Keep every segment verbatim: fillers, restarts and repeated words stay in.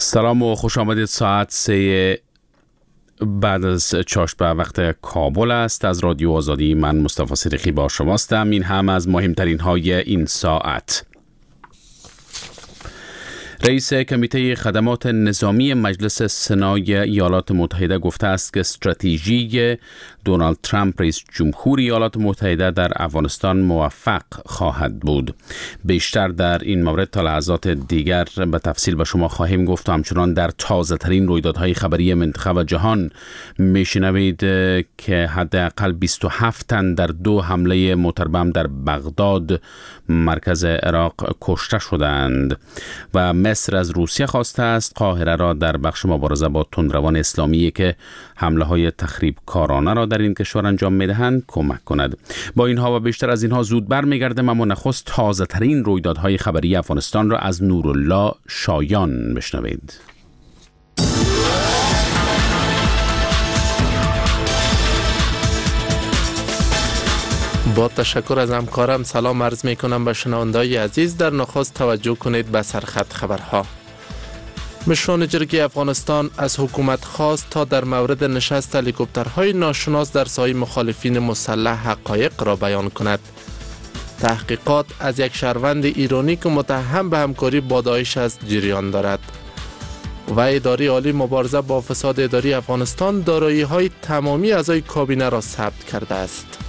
سلام و خوش آمدید. ساعت سه بعد از چاشت به وقت کابل است. از رادیو آزادی من مصطفی صدیقی با شماستم. این هم از مهمترین های این ساعت. رئیس کمیته خدمات نظامی مجلس سنای ایالات متحده گفته است که استراتژی دونالد ترامپ رئیس جمهور ایالات متحده در افغانستان موفق خواهد بود. بیشتر در این مورد تا لحظات دیگر به تفصیل به شما خواهیم گفت و همچنان در تازه ترین رویدادهای خبری منطقه و جهان میشنوید که حداقل بیست و هفت تن در دو حمله موتربم در بغداد مرکز عراق کشته شدند و مصر از روسیه خواسته است قاهره را در بخش مبارزه با تندروان اسلامی که حمله های تخریب کارانه را در این کشور انجام میدهند کمک کند. با اینها و بیشتر از اینها زود برمیگردم، اما نخست تازه ترین رویدادهای خبری افغانستان را از نورالله شایان بشنوید. با تشکر از همکارم سلام عرض می کنم به شنونده‌های عزیز. در نخست توجه کنید به سرخط خبرها. مشران جرگه افغانستان از حکومت خواست تا در مورد نشست هلیکوپترهای ناشناس در سایه مخالفین مسلح حقایق را بیان کند. تحقیقات از یک شهروند ایرانی که متهم به همکاری با داعش است جریان دارد. و اداره عالی مبارزه با فساد اداری افغانستان دارایی‌های تمامی اعضای کابینه را ثبت کرده است.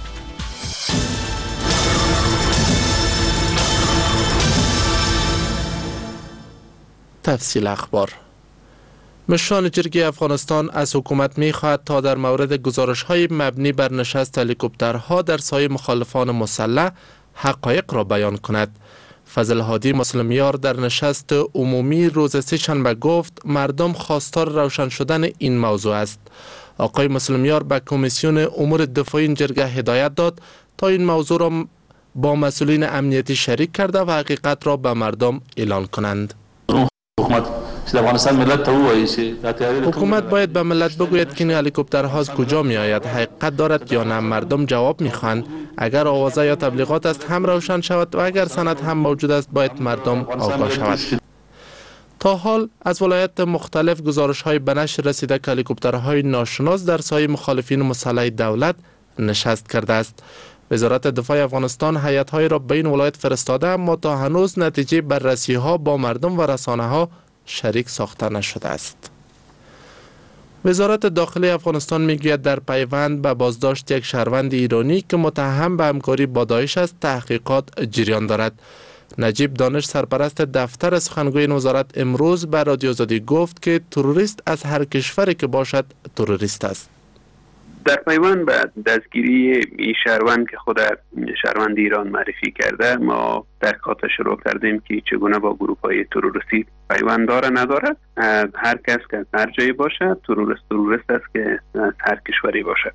تفصیل اخبار. مشران جرگه افغانستان از حکومت می خواهد تا در مورد گزارش های مبنی بر نشست هلیکوپترها در سایه مخالفان مسلح حقایق را بیان کند. فضل هادی مسلمیار در نشست عمومی روز سه شنبه گفت مردم خواستار روشن شدن این موضوع است. آقای مسلمیار به کمیسیون امور دفاعی این جرگه هدایت داد تا این موضوع را با مسئولین امنیتی شریک کرده و حقیقت را به مردم اعلان کنند. حکومت افغانستان ملت ته وایي حکومت باید به ملت بگوید که این هلیکوپترها از کجا می آید، حقیقت دارد یا نه. مردم جواب می خواهند. اگر آوازه یا تبلیغات است هم روشن شود و اگر سند هم موجود است باید مردم آگاه شود. تا حال از ولایت مختلف گزارش های به نشر رسیده که هلیکوپترهای ناشناس در سایه مخالفین مسلح دولت نشست کرده است. وزارت دفاع افغانستان هیئت‌های را به این ولایت فرستاده، اما تا هنوز نتیجه بررسی‌ها با مردم و رسانه‌ها شریک ساخته نشده است. وزارت داخلی افغانستان میگوید در پیوند به بازداشت یک شهروند ایرانی که متهم به همکاری با داعش است تحقیقات جریان دارد. نجیب دانش سرپرست دفتر سخنگوی این وزارت امروز به رادیو آزادی گفت که تروریست از هر کشوری که باشد تروریست است. در پیوند به دستگیری این شهروند که خود شهروند ایران معرفی کرده، ما تحقیقات شروع کردیم که چگونه با گروه‌های تروریستی پیوند داره ندارد. هر کس که هر جایی باشد تروریست تروریست است که از هر کشوری باشد.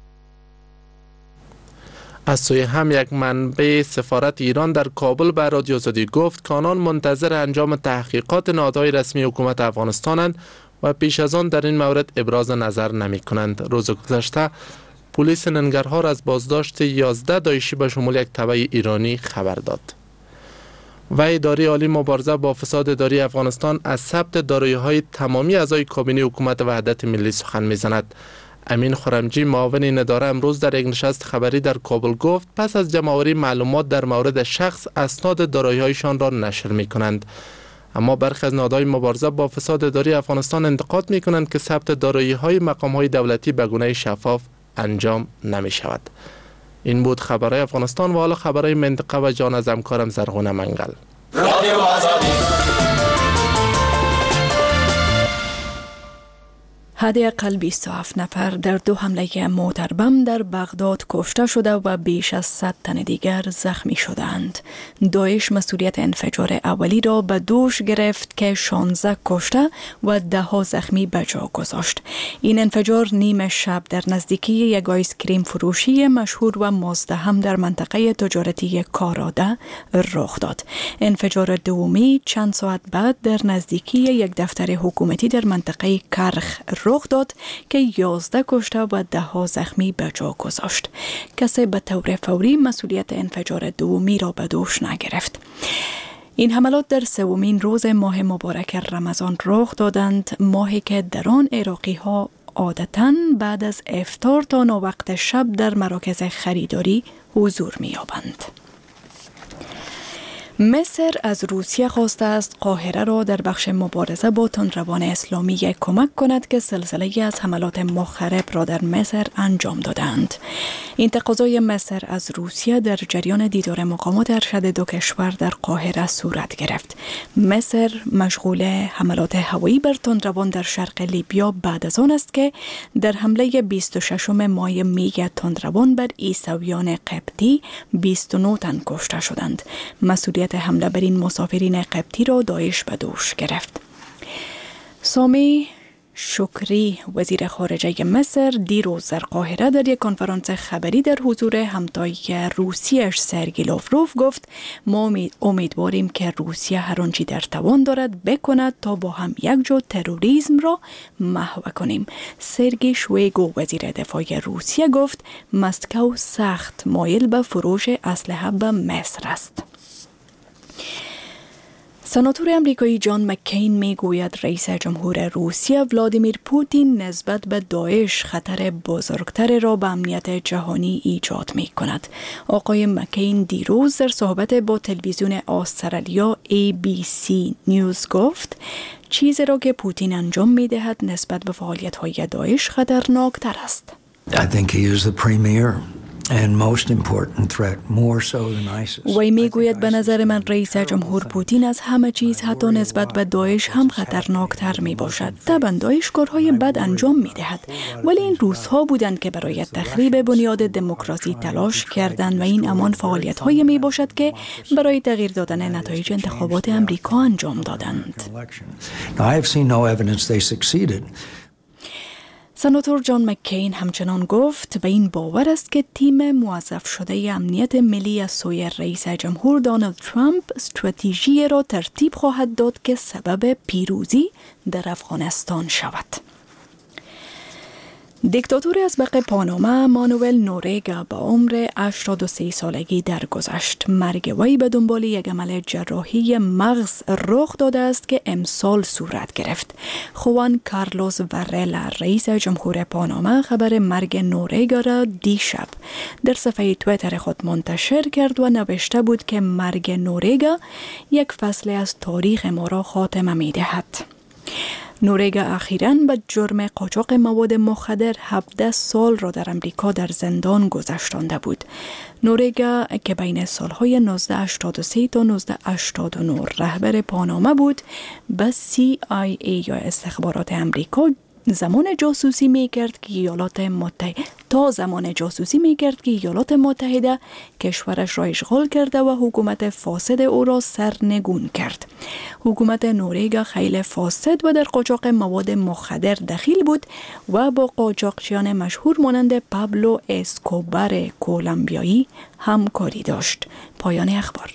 از سوی هم یک منبع سفارت ایران در کابل به رادیو آزادی گفت که آنان منتظر انجام تحقیقات نهادهای رسمی حکومت افغانستانند و پیش از آن در این مورد ابراز نظر نمی کنند. روز گذشته پلیس ننگرهار از بازداشت یازده داعشی به شمول یک تبع ایرانی خبر داد. و اداره عالی مبارزه با فساد اداری افغانستان از ثبت دارایی‌های تمامی اعضای کابینه حکومت وحدت ملی سخن می‌زند. امین خرمجی معاون این اداره امروز در یک نشست خبری در کابل گفت پس از جمع‌آوری معلومات در مورد شخص اسناد دارایی‌هایشان را نشر می‌کنند. اما برخی از نهادهای مبارزه با فساد اداری افغانستان انتقاد می کنند که ثبت دارایی‌های مقام‌های دولتی به گونه شفاف انجام نمی شود. این بود خبرهای افغانستان و حالا خبرهای منطقه و جان از همکارم زرغونه منگل. حداقل بیست و هفت نفر در دو حمله موتربم در بغداد کشته شده و بیش از صد تن دیگر زخمی شدند. داعش مسئولیت انفجار اولی را به دوش گرفت که شانزده کشته و ده ها زخمی به جا گذاشت. این انفجار نیمه شب در نزدیکی یک آیس کریم فروشی مشهور و مزدحم در منطقه تجارتی کاراده رخ داد. انفجار دومی چند ساعت بعد در نزدیکی یک دفتر حکومتی در منطقه کرخ رخ داد که یازده کشته و ده ها زخمی به جا گذاشت. کسی به طور فوری مسئولیت انفجار دومی را به دوش نگرفت. این حملات در سومین روز ماه مبارک رمضان رخ دادند، ماهی که در آن عراقی ها عادتاً بعد از افطار تا ناوقت شب در مراکز خریداری حضور می‌یابند. مصر از روسیه خواسته است قاهره را در بخش مبارزه با تندروان اسلامی کمک کند که سلسله از حملات مخرب را در مصر انجام دادند. این تقاضای مصر از روسیه در جریان دیدار مقامات ارشد دو کشور در قاهره صورت گرفت. مصر مشغول حملات هوایی بر تندروان در شرق لیبیا بعد از آن است که در حمله بیست و ششم مای می تندروان بر عیسویان قبطی بیست و نه تن کشته شدند. مسئولیت حمله بر این مسافرین قبطی را داعش به دوش گرفت. سامی شکری وزیر خارجه مصر دیروز در قاهره در یک کنفرانس خبری در حضور همتای روسیه‌اش سرگئی لاوروف گفت ما امیدواریم که روسیه هر آنچه در توان دارد بکند تا با هم یک جو تروریسم را محو کنیم. سرگئی شویگو وزیر دفاع روسیه گفت مسکو سخت مایل به فروش اسلحه به مصر است. سناتور امریکایی جان مکین می گوید رئیس جمهور روسیه ولادیمیر پوتین نسبت به داعش خطر بزرگتر را به امنیت جهانی ایجاد می کند. آقای مکین دیروز در صحبت با تلویزیون استرالیا ای بی سی نیوز گفت چیزی را که پوتین انجام می دهد نسبت به فعالیت های داعش خطرناکتر است. I think he is the premier. وی می گوید به نظر من رئیس جمهور پوتین از همه چیز حتی نسبت به داعش هم خطرناکتر می باشد. طبعا داعش کارهای بد انجام می دهد، ولی این روزها بودند که برای تخریب بنیاد دموکراسی تلاش کردند و این همان فعالیت های می باشد که برای تغییر دادن نتایج انتخابات امریکا انجام دادند. سناتور جان مکین همچنان گفت به این باور است که تیم موظف شده امنیت ملی از سوی رئیس جمهور دونالد ترامپ استراتژی را ترتیب خواهد داد که سبب پیروزی در افغانستان شود. دیکتاتور ازبق پاناما مانوئل نوریگا به عمر هشتاد و سه سالگی درگذشت. مرگ وی به دنبال یک عمل جراحی مغز رخ داده است که امسال صورت گرفت. خوان کارلوس ورلا رئیس جمهور پاناما خبر مرگ نوریگا را دیشب در صفحه تویتر خود منتشر کرد و نوشته بود که مرگ نوریگا یک فصل از تاریخ ما را خاتمه می دهد. نوریگا اخیراً به جرم قاچاق مواد مخدر هفده سال را در امریکا در زندان گذشتانده بود. نوریگا که بین سالهای نوزده هشتاد و سه تا نوزده هشتاد و نه رهبر پاناما بود، به سی آی ای یا استخبارات امریکا زمان جاسوسی میکرد که ایالات متحده تا زمان جاسوسی میکرد که ایالات متحده کشورش را اشغال کرده و حکومت فاسد او را سرنگون کرد. حکومت نوریگا خیلی فاسد و در قاچاق مواد مخدر دخیل بود و با قاچاقچیان مشهور مانند پابلو اسکوبار کولومبیایی همکاری داشت. پایان اخبار.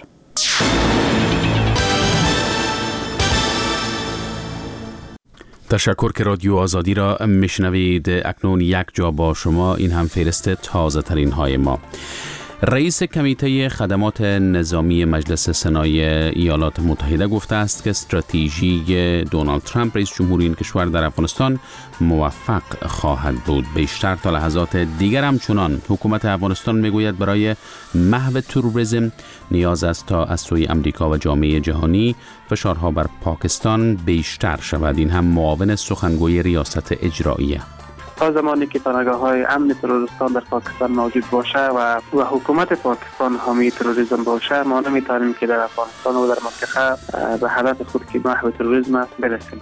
تشکر که رادیو آزادی را میشنوید. اکنون یک جا با شما، این هم فهرست تازه ترین های ما. رئیس کمیته خدمات نظامی مجلس سنای ایالات متحده گفته است که استراتژی دونالد ترامپ رئیس جمهوری این کشور در افغانستان موفق خواهد بود. بیشتر تا لحظات دیگر هم چنان حکومت افغانستان میگوید برای محو تروریسم نیاز است تا از سوی امریکا و جامعه جهانی فشارها بر پاکستان بیشتر شود. این هم معاون سخنگوی ریاست اجراییه. تا زمانی که پناهگاه‌های امن تروریستان در پاکستان موجود باشه و و حکومت پاکستان حامی تروریسم باشه، ما نمیتونیم که در افغانستان و در منطقه به هدف خود که محو تروریسم است برسیم.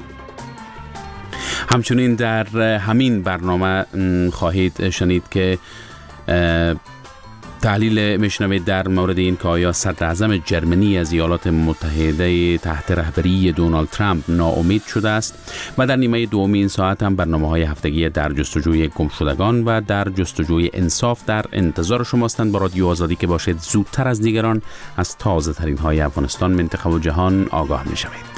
همچنین در همین برنامه خواهید شنید که تحلیل میشنوید در مورد این که آیا صدر اعظم جرمنی از ایالات متحده تحت رهبری دونالد ترامپ ناامید شده است و در نیمه دوم این ساعت هم برنامه‌های هفتگی در جستجوی گمشدگان و در جستجوی انصاف در انتظار شما هستند. با رادیو آزادی که باشید زودتر از دیگران از تازه ترین های افغانستان، منطقه و جهان آگاه می شوید.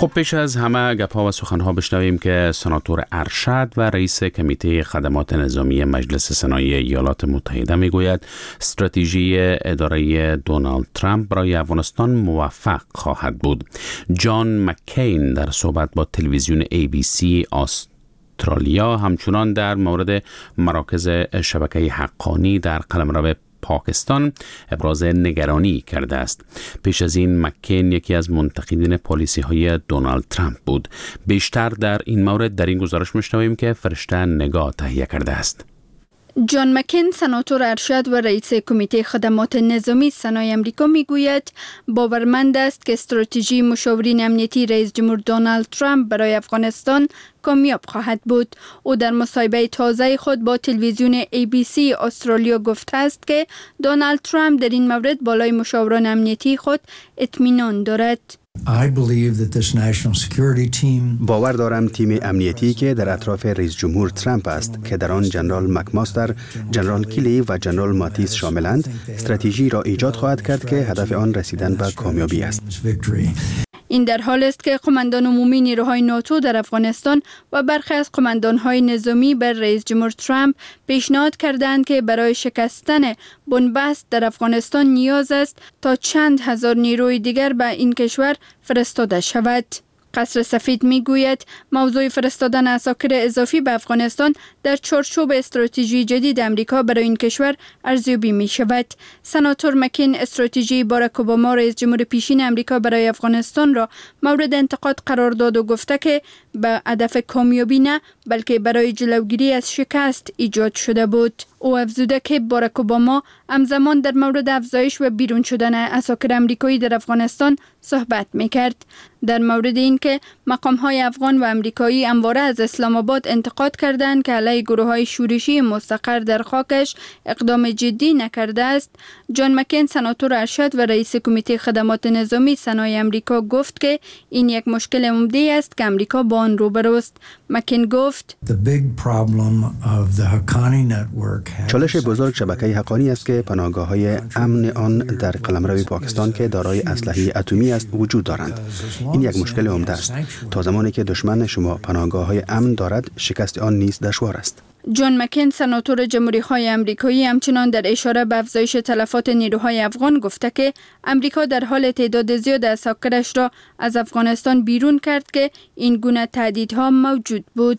خب پیش از همه گپ‌ها و سخن‌ها بشنویم که سناتور ارشد و رئیس کمیته خدمات نظامی مجلس سنای ایالات متحده میگوید استراتژی اداره دونالد ترامپ برای افغانستان موفق خواهد بود. جان مکین در صحبت با تلویزیون ای بی سی استرالیا همچنان در مورد مراکز شبکه حقانی در قلمرو پاکستان ابراز نگرانی کرده است. پیش از این مکین یکی از منتقدین پالیسی های دونالد ترامپ بود. بیشتر در این مورد در این گزارش میشنویم که فرشته نگاه تهیه کرده است. جان مکین سناتور ارشد و رئیس کمیته خدمات نظامی سنای امریکا میگوید باورمند است که استراتژی مشاورین امنیتی رئیس جمهور دونالد ترامپ برای افغانستان کامیاب خواهد بود. او در مصاحبه تازه خود با تلویزیون ای بی سی استرالیا گفته است که دونالد ترامپ در این مورد بالای مشاوران امنیتی خود اطمینان دارد. I believe that this national security team باور دارم تیم امنیتی که در اطراف رئیس جمهور ترامپ است که در آن جنرال مکماستر، جنرال کیلی و جنرال ماتیس شاملند، استراتژی را ایجاد خواهد کرد که هدف آن رسیدن به کامیابی است. این در حال است که قماندان عمومی نیروهای ناتو در افغانستان و برخی از قماندانهای نظامی بر رئیس جمهور ترامپ پیشنهاد کردند که برای شکستن بنبست در افغانستان نیاز است تا چند هزار نیروی دیگر به این کشور فرستاده شود. قصر سفید می گوید موضوع فرستادن عساکر اضافی به افغانستان در چارچوب استراتژی جدید امریکا برای این کشور ارزیابی می شود. سناتور مکین استراتژی باراک اوباما رئیس جمهور پیشین امریکا برای افغانستان را مورد انتقاد قرار داد و گفته که به هدف کامیابی نه بلکه برای جلوگیری از شکست ایجاد شده بود. او افزوده که باراک اوباما همزمان در مورد افزایش و بیرون شدن عساکر امریکایی در افغانستان صحبت می‌کرد. در مورد این که مقام‌های افغان و امریکایی همواره از اسلام آباد انتقاد کردند که علیه گروه‌های شورشی مستقر در خاکش اقدام جدی نکرده است، جان مکین سناتور ارشد و رئیس کمیته خدمات نظامی سنای امریکا گفت که این یک مشکل عمده است که امریکا با آن روبروست. مکین گفت چالش بزرگ شبکه حقانی است که پناهگاه‌های امن آن در قلمرو پاکستان که دارای اسلحه اتمی است وجود دارند. این یک مشکل عمده است. تا زمانی که دشمن شما پناهگاه‌های امن دارد، شکست آن نیز دشوار است. جان مکین سناتور جمهوری‌خواه امریکایی همچنان در اشاره به افزایش تلفات نیروهای افغان گفته که امریکا در حال تعداد زیاد عساکرش را از افغانستان بیرون کرد که این گونه تهدیدها موجود بود.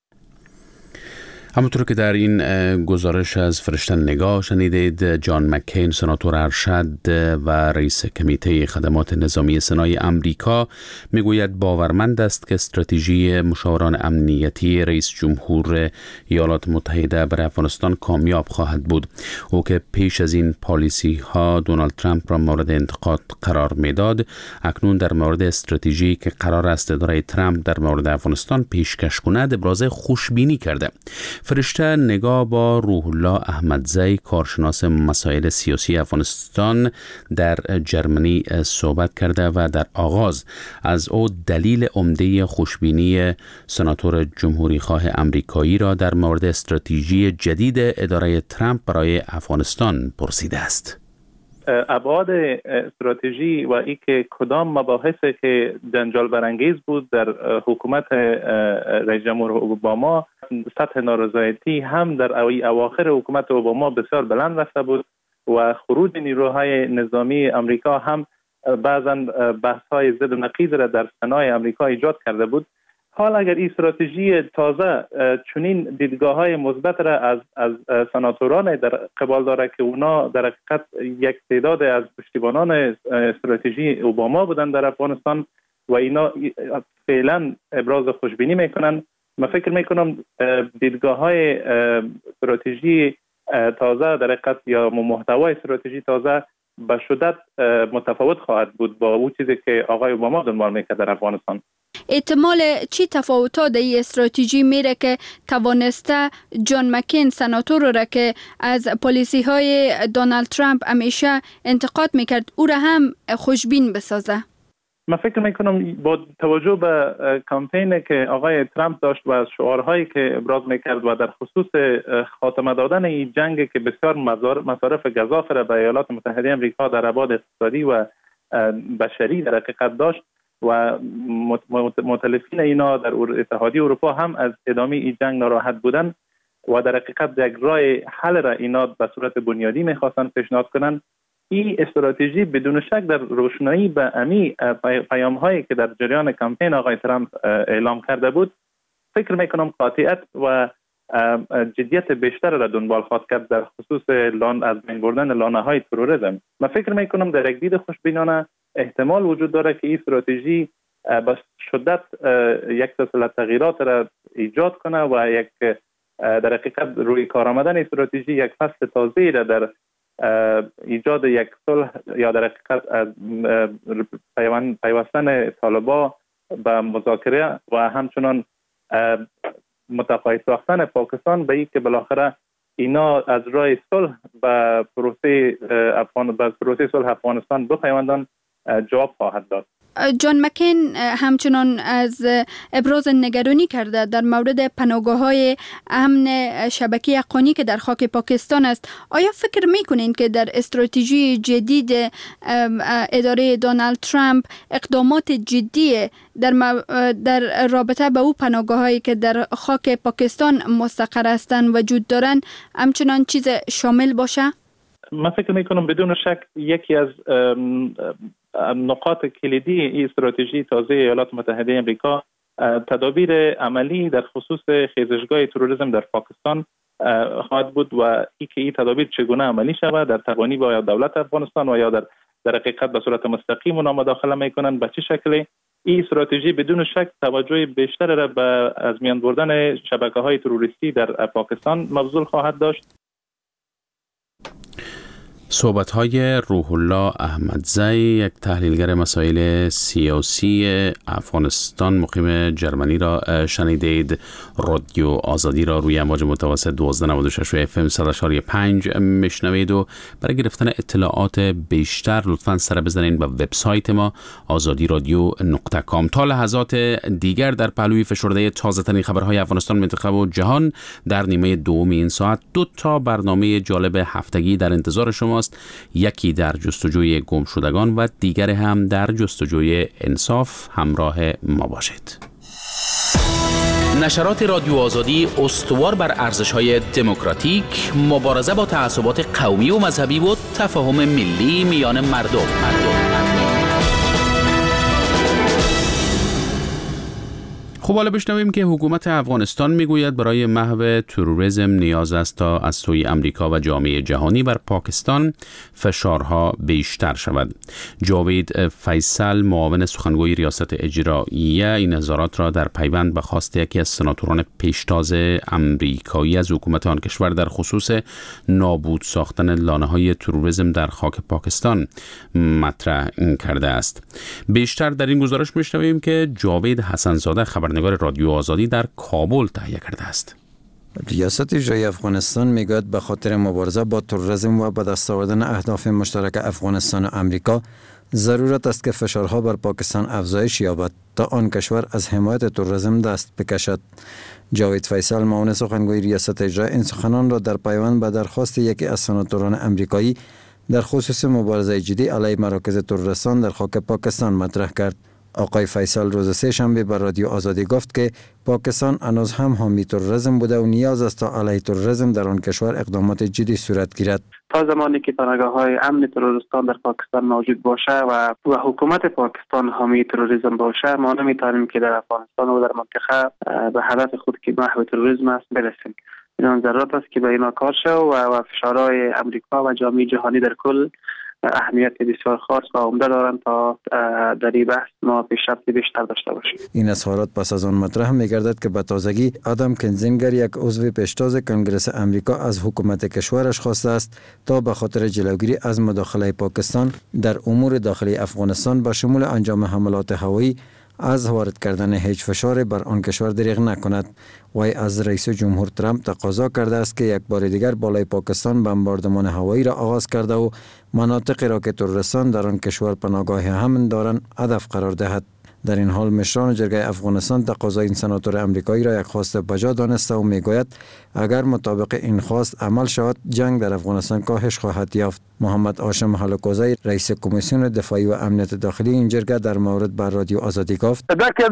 همونطور که در این گزارش از فرشته نگاه شنیدید، جان مکین سناتور ارشد و رئیس کمیته خدمات نظامی سنای امریکا میگوید باورمند است که استراتژی مشاوران امنیتی رئیس جمهور ایالات متحده برای افغانستان کامیاب خواهد بود. او که پیش از این پالیسی ها دونالد ترامپ را مورد انتقاد قرار میداد، اکنون در مورد استراتژی که قرار است اداره ترامپ در مورد افغانستان پیشکش کند ابراز خوشبینی کرده. فرشته نگاه با روح الله احمدزی، کارشناس مسائل سیاسی افغانستان در جرمنی صحبت کرده و در آغاز از او دلیل عمده خوشبینی سناتور جمهوری خواه امریکایی را در مورد استراتژی جدید اداره ترامپ برای افغانستان پرسیده است. ابعاد استراتژی و ای که کدام مباحثی که جنجال برانگیز بود در حکومت رئیس جمهور اوباما، سطح نارضایتی هم در اواخر حکومت اوباما بسیار بلند رفته بود و خروج نیروهای نظامی امریکا هم بعضا بحث‌های ضد و نقیض را در سنای امریکا ایجاد کرده بود. حال اگر این استراتژی تازه چنین دیدگاه‌های مثبت را از از سناتوران در قبال داره که اونا در حقیقت یک تعداد از پشتیبانان استراتژی اوباما بودن در افغانستان و اینا فعلا ابراز خوشبینی میکنن، من فکر میکنم دیدگاه‌های استراتژی تازه در حقیقت یا محتوای استراتژی تازه به شدت متفاوت خواهد بود با اون چیزی که آقای اوباما دنبال میکرد در افغانستان. احتمال چی تفاوت‌ها در این استراتژی میره که توانسته جان مکین سناتور را که از پالیسی های دونالد ترامپ همیشه انتقاد میکرد او را هم خوشبین بسازه؟ من فکر میکنم با توجه به کمپینی که آقای ترامپ داشت و شعارهایی که ابراز میکرد و در خصوص خاتمه دادن این جنگ که بسیار مصارف گزاف را به ایالات متحده آمریکا در ابعاد اقتصادی و بشری در حقیقت داشت، و مؤتلفین اینا در اتحادیه اروپا هم از ادامه این جنگ ناراحت بودن و در حقیقت یک راه حل را اینا به صورت بنیادی میخواستن پیشنهاد کنن. این استراتژی بدون شک در روشنایی به امی پیام هایی که در جریان کمپین آقای ترامپ اعلام کرده بود، فکر میکنم قاطعیت و جدیت بیشتر را دنبال خواهد کرد در خصوص لان از بین بردن لانه های تروریسم. من فکر میکنم در یک دید خوشبینانه احتمال وجود داره که این استراتژی به شدت یک سلسله تغییرات را ایجاد کنه و یک در حقیقت روی کار آمدن استراتژی یک فصل تازه‌ای را در ایجاد یک صلح یا در حقیقت پیوستن طالبان به مذاکره و همچنان متقاعد ساختن پاکستان به این که بالاخره اینا از راه صلح به پروسه افغان به پروسه صلح افغانستان بپیوندن جواب خواهد داد. جان مکین همچنان از ابراز نگرانی کرده در مورد پناهگاه‌های امن شبکه حقانی که در خاک پاکستان است. آیا فکر می‌کنین که در استراتژی جدید اداره دونالد ترامپ اقدامات جدی در در رابطه به او پناهگاه‌هایی که در خاک پاکستان مستقر هستند وجود دارند همچنان چیز شامل باشه؟ من فکر می‌کنم بدون شک یکی از نقاط کلیدی این استراتژی تازه ایالات متحده آمریکا تدابیر عملی در خصوص خیزشگاه تروریسم در پاکستان خواهد بود و ای که این تدابیر چگونه عملی شود در تبانی با یا دولت افغانستان و یا در در حقیقت به صورت مستقیم اونا مداخله میکنن به چه شکلی. این استراتژی بدون شک توجه بیشتر را به از میان بردن شبکه‌های تروریستی در پاکستان مبذول خواهد داشت. صحبت‌های روح الله احمدزی، یک تحلیلگر مسائل سیاسی افغانستان مقیم جرمنی را شنیدید. رادیو آزادی را روی امواج متوسط دوازده نود و شش و اف ام صد و شش و پنج میشنوید و برای گرفتن اطلاعات بیشتر لطفاً سر بزنید به وبسایت ما آزادی رادیو نقطه کام. تا لحظات دیگر در پهلوی فشرده تازه‌ترین خبرهای افغانستان، منطقه و جهان در نیمه دوم این ساعت دو تا برنامه جالب هفتگی در انتظار شما. یکی در جستجوی گمشدگان و دیگر هم در جستجوی انصاف. همراه ما باشید. نشرات رادیو آزادی استوار بر ارزش‌های دموکراتیک، مبارزه با تعصبات قومی و مذهبی و تفاهم ملی میان مردم. مردم. خب حالا بشنویم که حکومت افغانستان میگوید برای محو تروریسم نیاز است تا از سوی امریکا و جامعه جهانی بر پاکستان فشارها بیشتر شود. جاوید فیصل، معاون سخنگوی ریاست اجراییه، این نظارات را در پیوند به خواست یکی از سناتوران پیشتاز امریکایی از حکومت آن کشور در خصوص نابود ساختن لانه‌های تروریسم در خاک پاکستان مطرح کرده است. بیشتر در این گزارش میشنویم که جاوید حسن‌زاده، خبرنگار رادیو آزادی، در کابل تهیه کرده است. ریاست اجرایی افغانستان میگوید به خاطر مبارزه با تروریسم و به دست آوردن اهداف مشترک افغانستان و امریکا ضرورت است که فشارها بر پاکستان افزایش یابد تا آن کشور از حمایت تروریسم دست بکشد. جاوید فیصل، معاون سخنگوی ریاست اجرایی، این سخنان را در پیوند به درخواست یکی از سناتوران امریکایی در خصوص مبارزه جدی علیه مراکز تروریستان در خاک پاکستان مطرح کرد. آقای فیصل روز سه شنبه بر رادیو آزادی گفت که پاکستان هنوز هم حامی تروریسم بوده و نیاز است تا علیه تروریسم در آن کشور اقدامات جدی صورت گیرد. تا زمانی که پناهگاه‌های امن تروریستان در پاکستان موجود باشه و و حکومت پاکستان حامی تروریسم باشه، ما نمیتونیم که در افغانستان و در منطقه به هدف خود که محو تروریسم است برسیم. این ضرورت است که به اینا کار شود و فشارهای امریکا و جامعه جهانی در کل اهمیت بسیار خاص و عمده دارند تا در این بحث ما پیشرفت بیشتر داشته باشیم. این اظهارات پس از آن مطرح می‌گردد که به تازگی آدم کنزینگر، یک عضو پیشتاز کنگره امریکا، از حکومت کشورش خواسته است تا به خاطر جلوگیری از مداخله پاکستان در امور داخلی افغانستان به شمول انجام حملات هوایی از وارد کردن هیچ فشار بر آن کشور دریغ نکند. وی از رئیس جمهور ترامپ تقاضا کرده است که یک بار دیگر بالای پاکستان بمباردمان هوایی را آغاز کرده و مناطقی را که تروریستان در آن کشور پناهگاه امن دارند هدف قرار دهد. در این حال مشران جرگه افغانستان تقاضای این سناتور امریکایی را یک خواست بجا دانسته و میگوید اگر مطابق این خواست عمل شود جنگ در افغانستان کاهش خواهد یافت. محمد هاشم هلاکوزی رئیس کمیسیون دفاعی و امنیت داخلی این جرگه در مورد بر رادیو آزادی گفت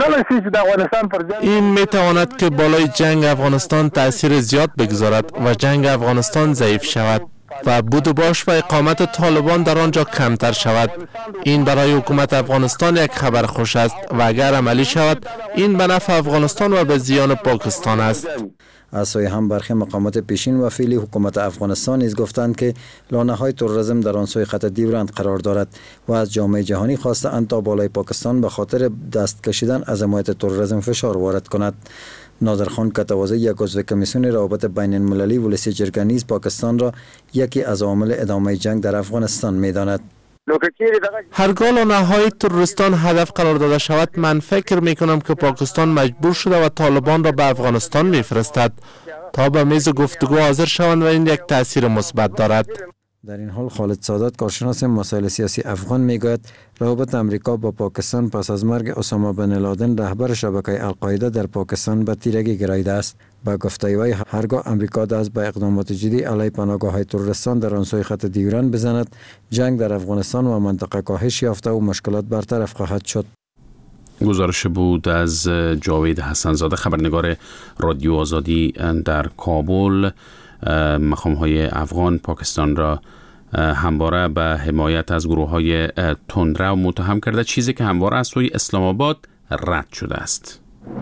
این میتواند که بالای جنگ افغانستان تأثیر زیاد بگذارد و جنگ افغانستان ضعیف شود و بود و باش و اقامت طالبان در آنجا کمتر شود. این برای حکومت افغانستان یک خبر خوش است و اگر عملی شود این به نفع افغانستان و به زیان پاکستان است. از سوی هم برخی مقامات پیشین و فعلی حکومت افغانستان نیز گفتند که لانه‌های تروریسم در آن سوی خط دیورند قرار دارد و از جامعه جهانی خواستند تا بالای پاکستان به خاطر دست کشیدن از حمایت تروریسم فشار وارد کند. نادرخان کتوازی یک عضو کمیسیون روابط بین المللی ولسی جرگه نیز پاکستان را یکی از عوامل ادامه جنگ در افغانستان می‌داند. هرگاه لانه‌های تروریستان هدف قرار داده شود من فکر می کنم که پاکستان مجبور شده و طالبان را به افغانستان میفرستد تا به میز گفتگو حاضر شوند و این یک تأثیر مثبت دارد. در این حال خالد سادات کارشناس مسائل سیاسی افغان میگوید روابط امریکا با پاکستان پس از مرگ اسامه بن لادن رهبر شبکه القاعده در پاکستان به تیرگی گراییده است. با گفته وی هرگاه امریکا دست به اقدامات جدی علیه پناهگاه‌های تروریستان در آن سوی خط دیورند بزند جنگ در افغانستان و منطقه کاهش یافته و مشکلات برطرف خواهد شد. گزارش بود از جاوید حسن‌زاده خبرنگار رادیو آزادی در کابل. مقام‌های افغان پاکستان را همواره به حمایت از گروه‌های تندرو متهم کرده، چیزی که همواره از سوی اسلام آباد رد شده است.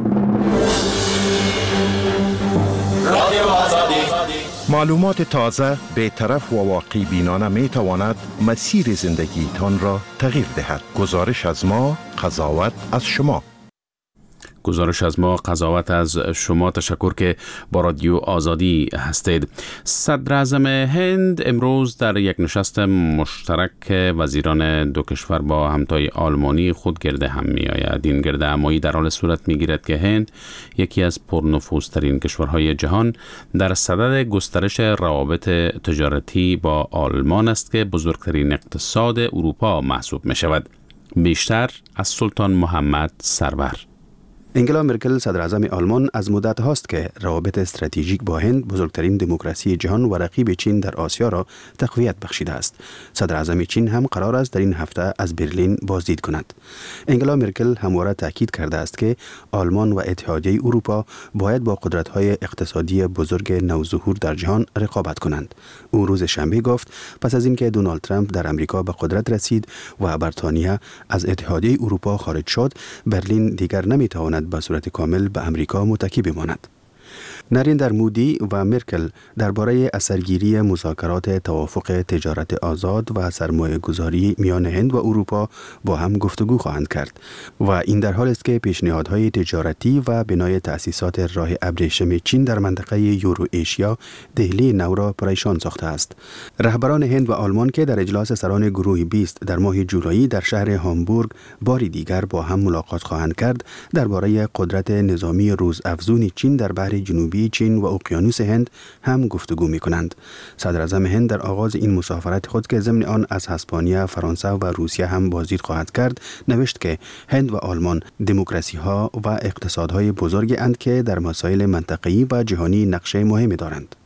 معلومات تازه، بی‌طرف و واقعی بینانه می تواند مسیر زندگی تان را تغییر دهد. گزارش از ما، قضاوت از شما. گزارش از ما، قضاوت از شما. تشکر که با رادیو آزادی هستید. صدر اعظم هند امروز در یک نشست مشترک وزیران دو کشور با همتای آلمانی خود گرد هم می آید. این گرد همایی در حال صورت می گیرد که هند یکی از پرنفوذترین کشورهای جهان در صدد گسترش روابط تجارتی با آلمان است که بزرگترین اقتصاد اروپا محسوب می شود. بیشتر از سلطان محمد سرور. انگلا مرکل صدر اعظم آلمان از مدت هاست که روابط استراتژیک با هند بزرگترین دموکراسی جهان و رقیب چین در آسیا را تقویت بخشیده است. صدر اعظم چین هم قرار است در این هفته از برلین بازدید کند. انگلا مرکل همواره تاکید کرده است که آلمان و اتحادیه اروپا باید با قدرت‌های اقتصادی بزرگ نوظهور در جهان رقابت کنند. او روز شنبه گفت پس از اینکه دونالد ترامپ در امریکا به قدرت رسید و بریتانیا از اتحادیه اروپا خارج شد، برلین دیگر نمی‌تواند به صورت کامل به امریکا متکی بماند. نریندر مودی و مرکل درباره اثرگیری مذاکرات توافق تجارت آزاد و سرمایه گذاری میان هند و اروپا با هم گفتگو خواهند کرد و این در حال است که پیشنهادهای تجارتی و بنای تأسیسات راه ابریشم چین در منطقه یورو ایشیا دهلی نو را پریشان ساخته است. رهبران هند و آلمان که در اجلاس سران گروه بیست در ماه جولای در شهر هامبورگ باری دیگر با هم ملاقات خواهند کرد درباره قدرت نظامی روزافزون چین در بحر جنوبی چین و اقیانوس هند هم گفتگو می کنند. صدر اعظم هند در آغاز این مسافرت خود که ضمن آن از اسپانیا، فرانسه و روسیه هم بازدید خواهد کرد، نوشت که هند و آلمان دموکراسی ها و اقتصادهای بزرگی اند که در مسائل منطقه‌ای و جهانی نقشه مهمی دارند.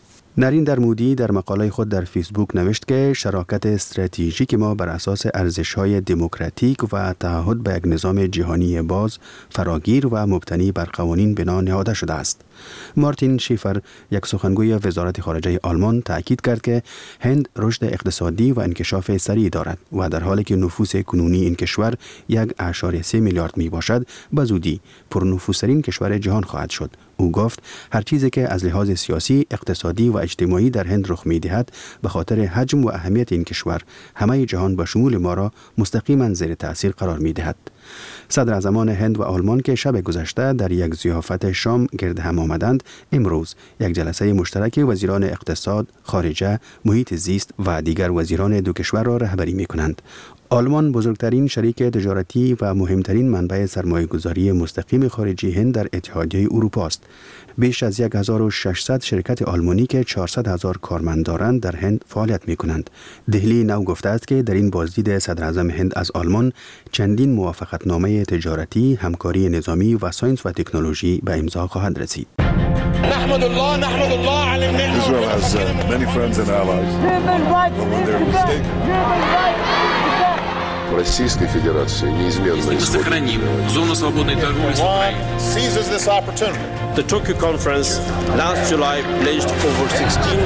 نریندر مودی در مقاله خود در فیسبوک نوشت که شراکت استراتژیک ما بر اساس ارزش‌های دموکراتیک و تعهد به یک نظام جهانی باز، فراگیر و مبتنی بر قوانین بنا نهاده شده است. مارتین شیفر، یک سخنگوی وزارت خارجه آلمان، تاکید کرد که هند رشد اقتصادی و انکشاف سریع دارد و در حالی که نفوس کنونی این کشور یک و سه میلیارد می باشد، به زودی پرنفوذترین کشور جهان خواهد شد. او گفت هر چیزی که از لحاظ سیاسی، اقتصادی و اجتماعی در هند رخ می دهد به خاطر حجم و اهمیت این کشور همه جهان به شمول ما را مستقیما زیر تأثیر قرار می دهد. صدر اعظمان هند و آلمان که شب گذشته در یک ضیافت شام گرد هم آمدند، امروز یک جلسه مشترک وزیران اقتصاد، خارجه، محیط زیست و دیگر وزیران دو کشور را رهبری می کنند. آلمان بزرگترین شریک تجارتی و مهمترین منبع سرمایه‌گذاری مستقیم خارجی هند در اتحادیه اروپا است. بیش از هزار و ششصد شرکت آلمانی که چهارصد هزار کارمند دارند در هند فعالیت می‌کنند. دهلی نو گفته است که در این بازدید صدر اعظم هند از آلمان چندین موافقتنامه تجارتی، همکاری نظامی و ساینس و تکنولوژی به امضا خواهد رسید. نحمد الله نحمد الله على النعمة. Israel has uh, many friends and allies. When they're mistaken. Российской Федерации неизменно сохраним зону свободной торговли с Украиной. Seizes this opportunity. The Tokyo conference last July pledged over sixteen.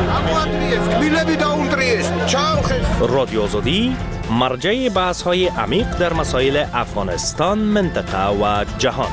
رادیو آزادی مرجع بحث‌های عمیق در مسائل افغانستان، منطقه و جهان.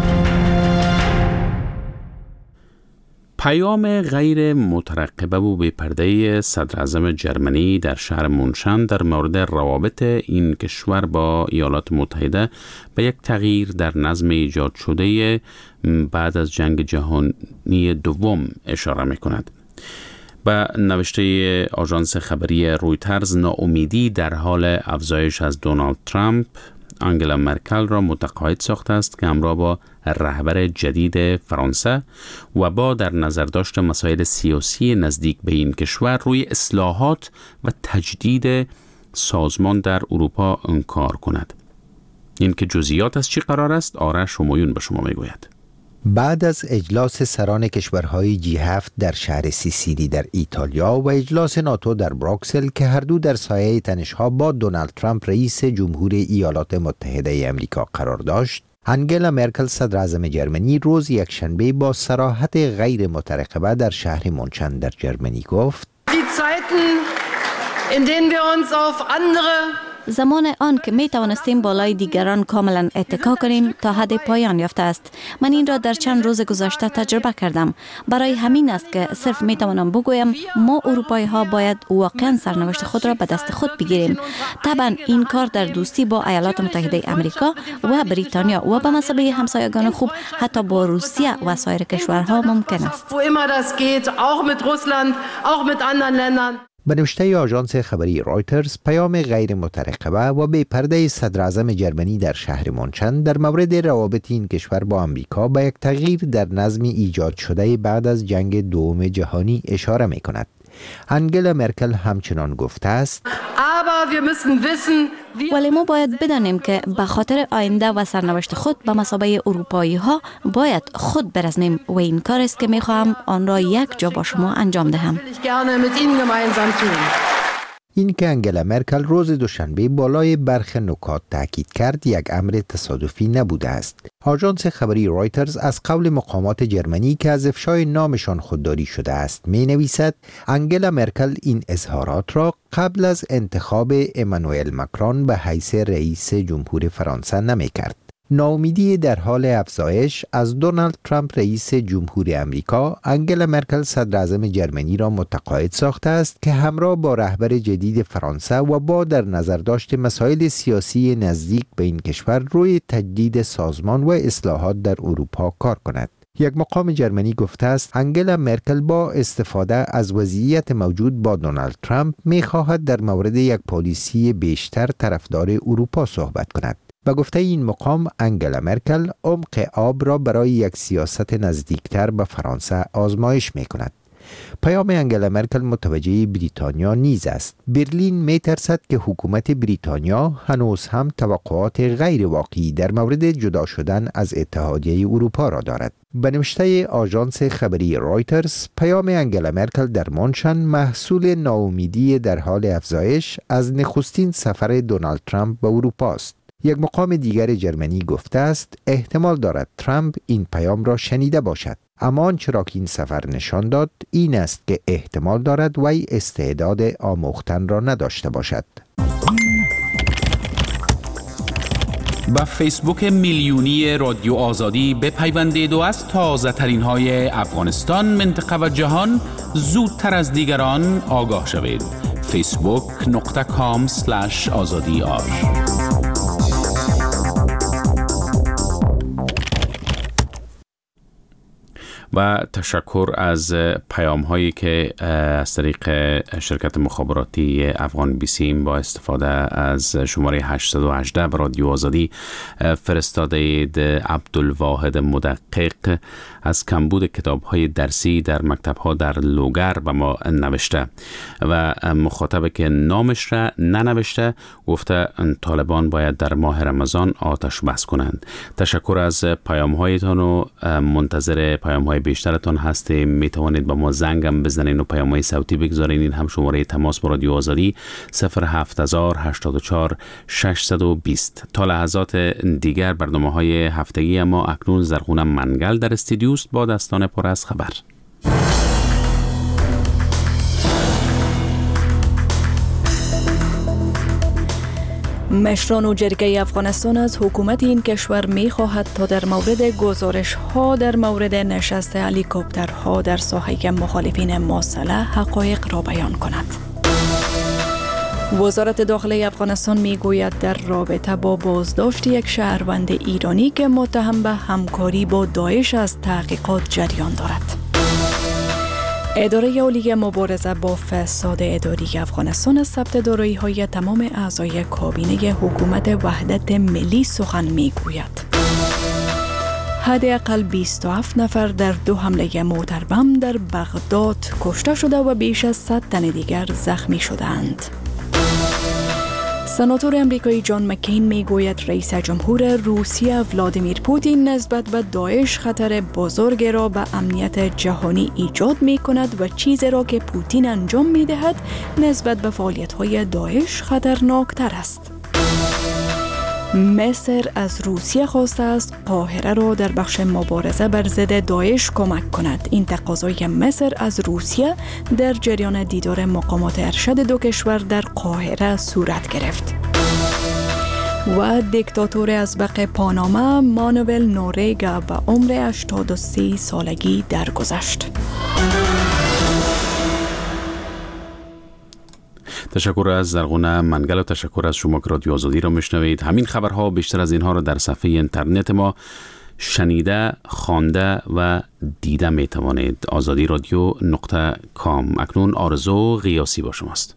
پیام غیر مترقبه و بی پرده صدر اعظم جرمنی در شهر مونشن در مورد روابط این کشور با ایالات متحده به یک تغییر در نظم ایجاد شده بعد از جنگ جهانی دوم اشاره می کند. با نوشته آژانس خبری رویترز، ناامیدی در حال افزایش از دونالد ترامپ آنگلا مرکل را متقاعد ساخته است که همراه با رهبر جدید فرانسه و با در نظر داشت مسائل سیاسی نزدیک به این کشور روی اصلاحات و تجدید سازمان در اروپا کار کند. این که جزئیات از چی قرار است، آرش همایون به شما میگوید. بعد از اجلاس سران کشورهای جی هفت در شهر سیسیلی در ایتالیا و اجلاس ناتو در بروکسل که هر دو در سایه تنش‌ها با دونالد ترامپ رئیس جمهور ایالات متحده آمریکا قرار داشت، آنگلا مرکل صدر اعظم جرمنی روز یکشنبه با صراحت غیر مترقبه در شهر مونشن در جرمنی گفت: زمان آن که می توانستیم بالای دیگران کاملا اتکا کنیم تا حد پایان یافته است. من این را در چند روز گذشته تجربه کردم. برای همین است که صرف می توانم بگویم ما اروپایی ها باید واقعا سرنوشت خود را به دست خود بگیریم. طبعا این کار در دوستی با ایالات متحده آمریکا و بریتانیا و به مثابه همسایگان خوب حتی با روسیه و سایر کشورها ممکن است. به نوشته آژانس خبری رویترز، پیام غیر مترقبه و بی پرده صدر اعظم جرمنی در شهر مونشن در مورد روابط این کشور با آمریکا به یک تغییر در نظم ایجاد شده بعد از جنگ دوم جهانی اشاره می کند. آنگلا مرکل همچنان گفته است: ولی ما باید بدانیم که به خاطر آینده و سرنوشت خود به مثابه اروپایی ها باید خود برسمیم و این کار است که می خواهم آن را یک جا با شما انجام دهم. این که آنگلا مرکل روز دوشنبه بالای برخ نکات تاکید کرد یک امر تصادفی نبوده است. آژانس خبری رویترز از قول مقامات جرمنی که از افشای نامشان خودداری شده است می نویسد آنگلا مرکل این اظهارات را قبل از انتخاب امانوئل ماکرون به حیث رئیس جمهور فرانسه نمی کرد. ناامیدی در حال افزایش از دونالد ترامپ رئیس جمهور آمریکا، آنگلا مرکل صدر اعظم جرمنی را متقاعد ساخته است که همراه با رهبر جدید فرانسه و با در نظر داشت مسائل سیاسی نزدیک به این کشور روی تجدید سازمان و اصلاحات در اروپا کار کند. یک مقام جرمنی گفته است آنگلا مرکل با استفاده از وضعیت موجود با دونالد ترامپ می خواهد در مورد یک پالیسی بیشتر طرفدار اروپا صحبت کند. با گفته این مقام، آنگلا مرکل عمق آب را برای یک سیاست نزدیکتر به فرانسه آزمایش می کند. پیام آنگلا مرکل متوجه بریتانیا نیز است. برلین می ترسد که حکومت بریتانیا هنوز هم توقعات غیر واقعی در مورد جدا شدن از اتحادیه اروپا را دارد. به نوشته آژانس خبری رویترز، پیام آنگلا مرکل در مونشن محصول ناامیدی در حال افزایش از نخستین سفر دونالد ترامپ به اروپا است. یک مقام دیگر جرمنی گفته است احتمال دارد ترامپ این پیام را شنیده باشد، اما آنچه را که این سفر نشان داد این است که احتمال دارد وی استعداد آموختن را نداشته باشد. با فیسبوک میلیونی رادیو آزادی بپیوندید و از تازه ترین های افغانستان، منطقه و جهان زودتر از دیگران آگاه شوید. فیسبوک نقطه کام سلش آزادی آر. و و تشکر از پیام هایی که از طریق شرکت مخابراتی افغان بیسیم با استفاده از شماره هشت یک هشت به رادیو آزادی فرستاده اید. عبدالواحد مدقق از کمبود کتاب های درسی در مکتب ها در لوگر به ما نوشته و مخاطب که نامش را ننوشته گفته طالبان باید در ماه رمضان آتش بس کنند. تشکر از پیام هایتان و منتظر پیام های بیشترتان هستیم. می توانید با ما زنگم بزنید و پیام های صوتی بگذارید. این هم شماره تماس با رادیو آزادی صفر هفت هزار هشتاد و چهار ششصد و بیست. تا لحظات دیگر برنامه های هفتگی ما اکنون زرخونه منگل در استودیو است با دستان پر از خبر. مشران و جرگه افغانستان از حکومت این کشور می خواهد تا در مورد گزارش ها در مورد نشست هلیکوپترها در ساحه مخالفین مسلح حقایق را بیان کند. وزارت داخلی افغانستان می گوید در رابطه با بازداشت یک شهروند ایرانی که متهم به همکاری با داعش از تحقیقات جریان دارد. اداره عالی مبارزه با فساد اداری افغانستان از ثبت دارایی‌های تمام اعضای کابینه حکومت وحدت ملی سخن می‌گوید. حداقل بیست و هفت نفر در دو حمله موتر بم در بغداد کشته شده و بیش از صد تن دیگر زخمی شدند. سناتور امریکایی جان مکین می گوید رئیس جمهور روسیه ولادیمیر پوتین نسبت به داعش خطر بزرگی را به امنیت جهانی ایجاد می کند و چیزی را که پوتین انجام می دهد نسبت به فعالیت های داعش خطرناکتر است. مصر از روسیه خواسته است قاهره را در بخش مبارزه بر ضد داعش کمک کند. این تقاضای مصر از روسیه در جریان دیدار مقامات ارشد دو کشور در قاهره صورت گرفت. و دیکتاتور ازبق پاناما مانوئل نوریگا به عمر هشتاد و سه سالگی درگذشت. تشکر از زرغونه منگل و تشکر از شما که رادیو آزادی را میشنوید. همین خبرها بیشتر از اینها را در صفحه اینترنت ما شنیده، خوانده و دیده می توانید. آزادی رادیو نقطه کام. اکنون آرزو غیاسی با شماست.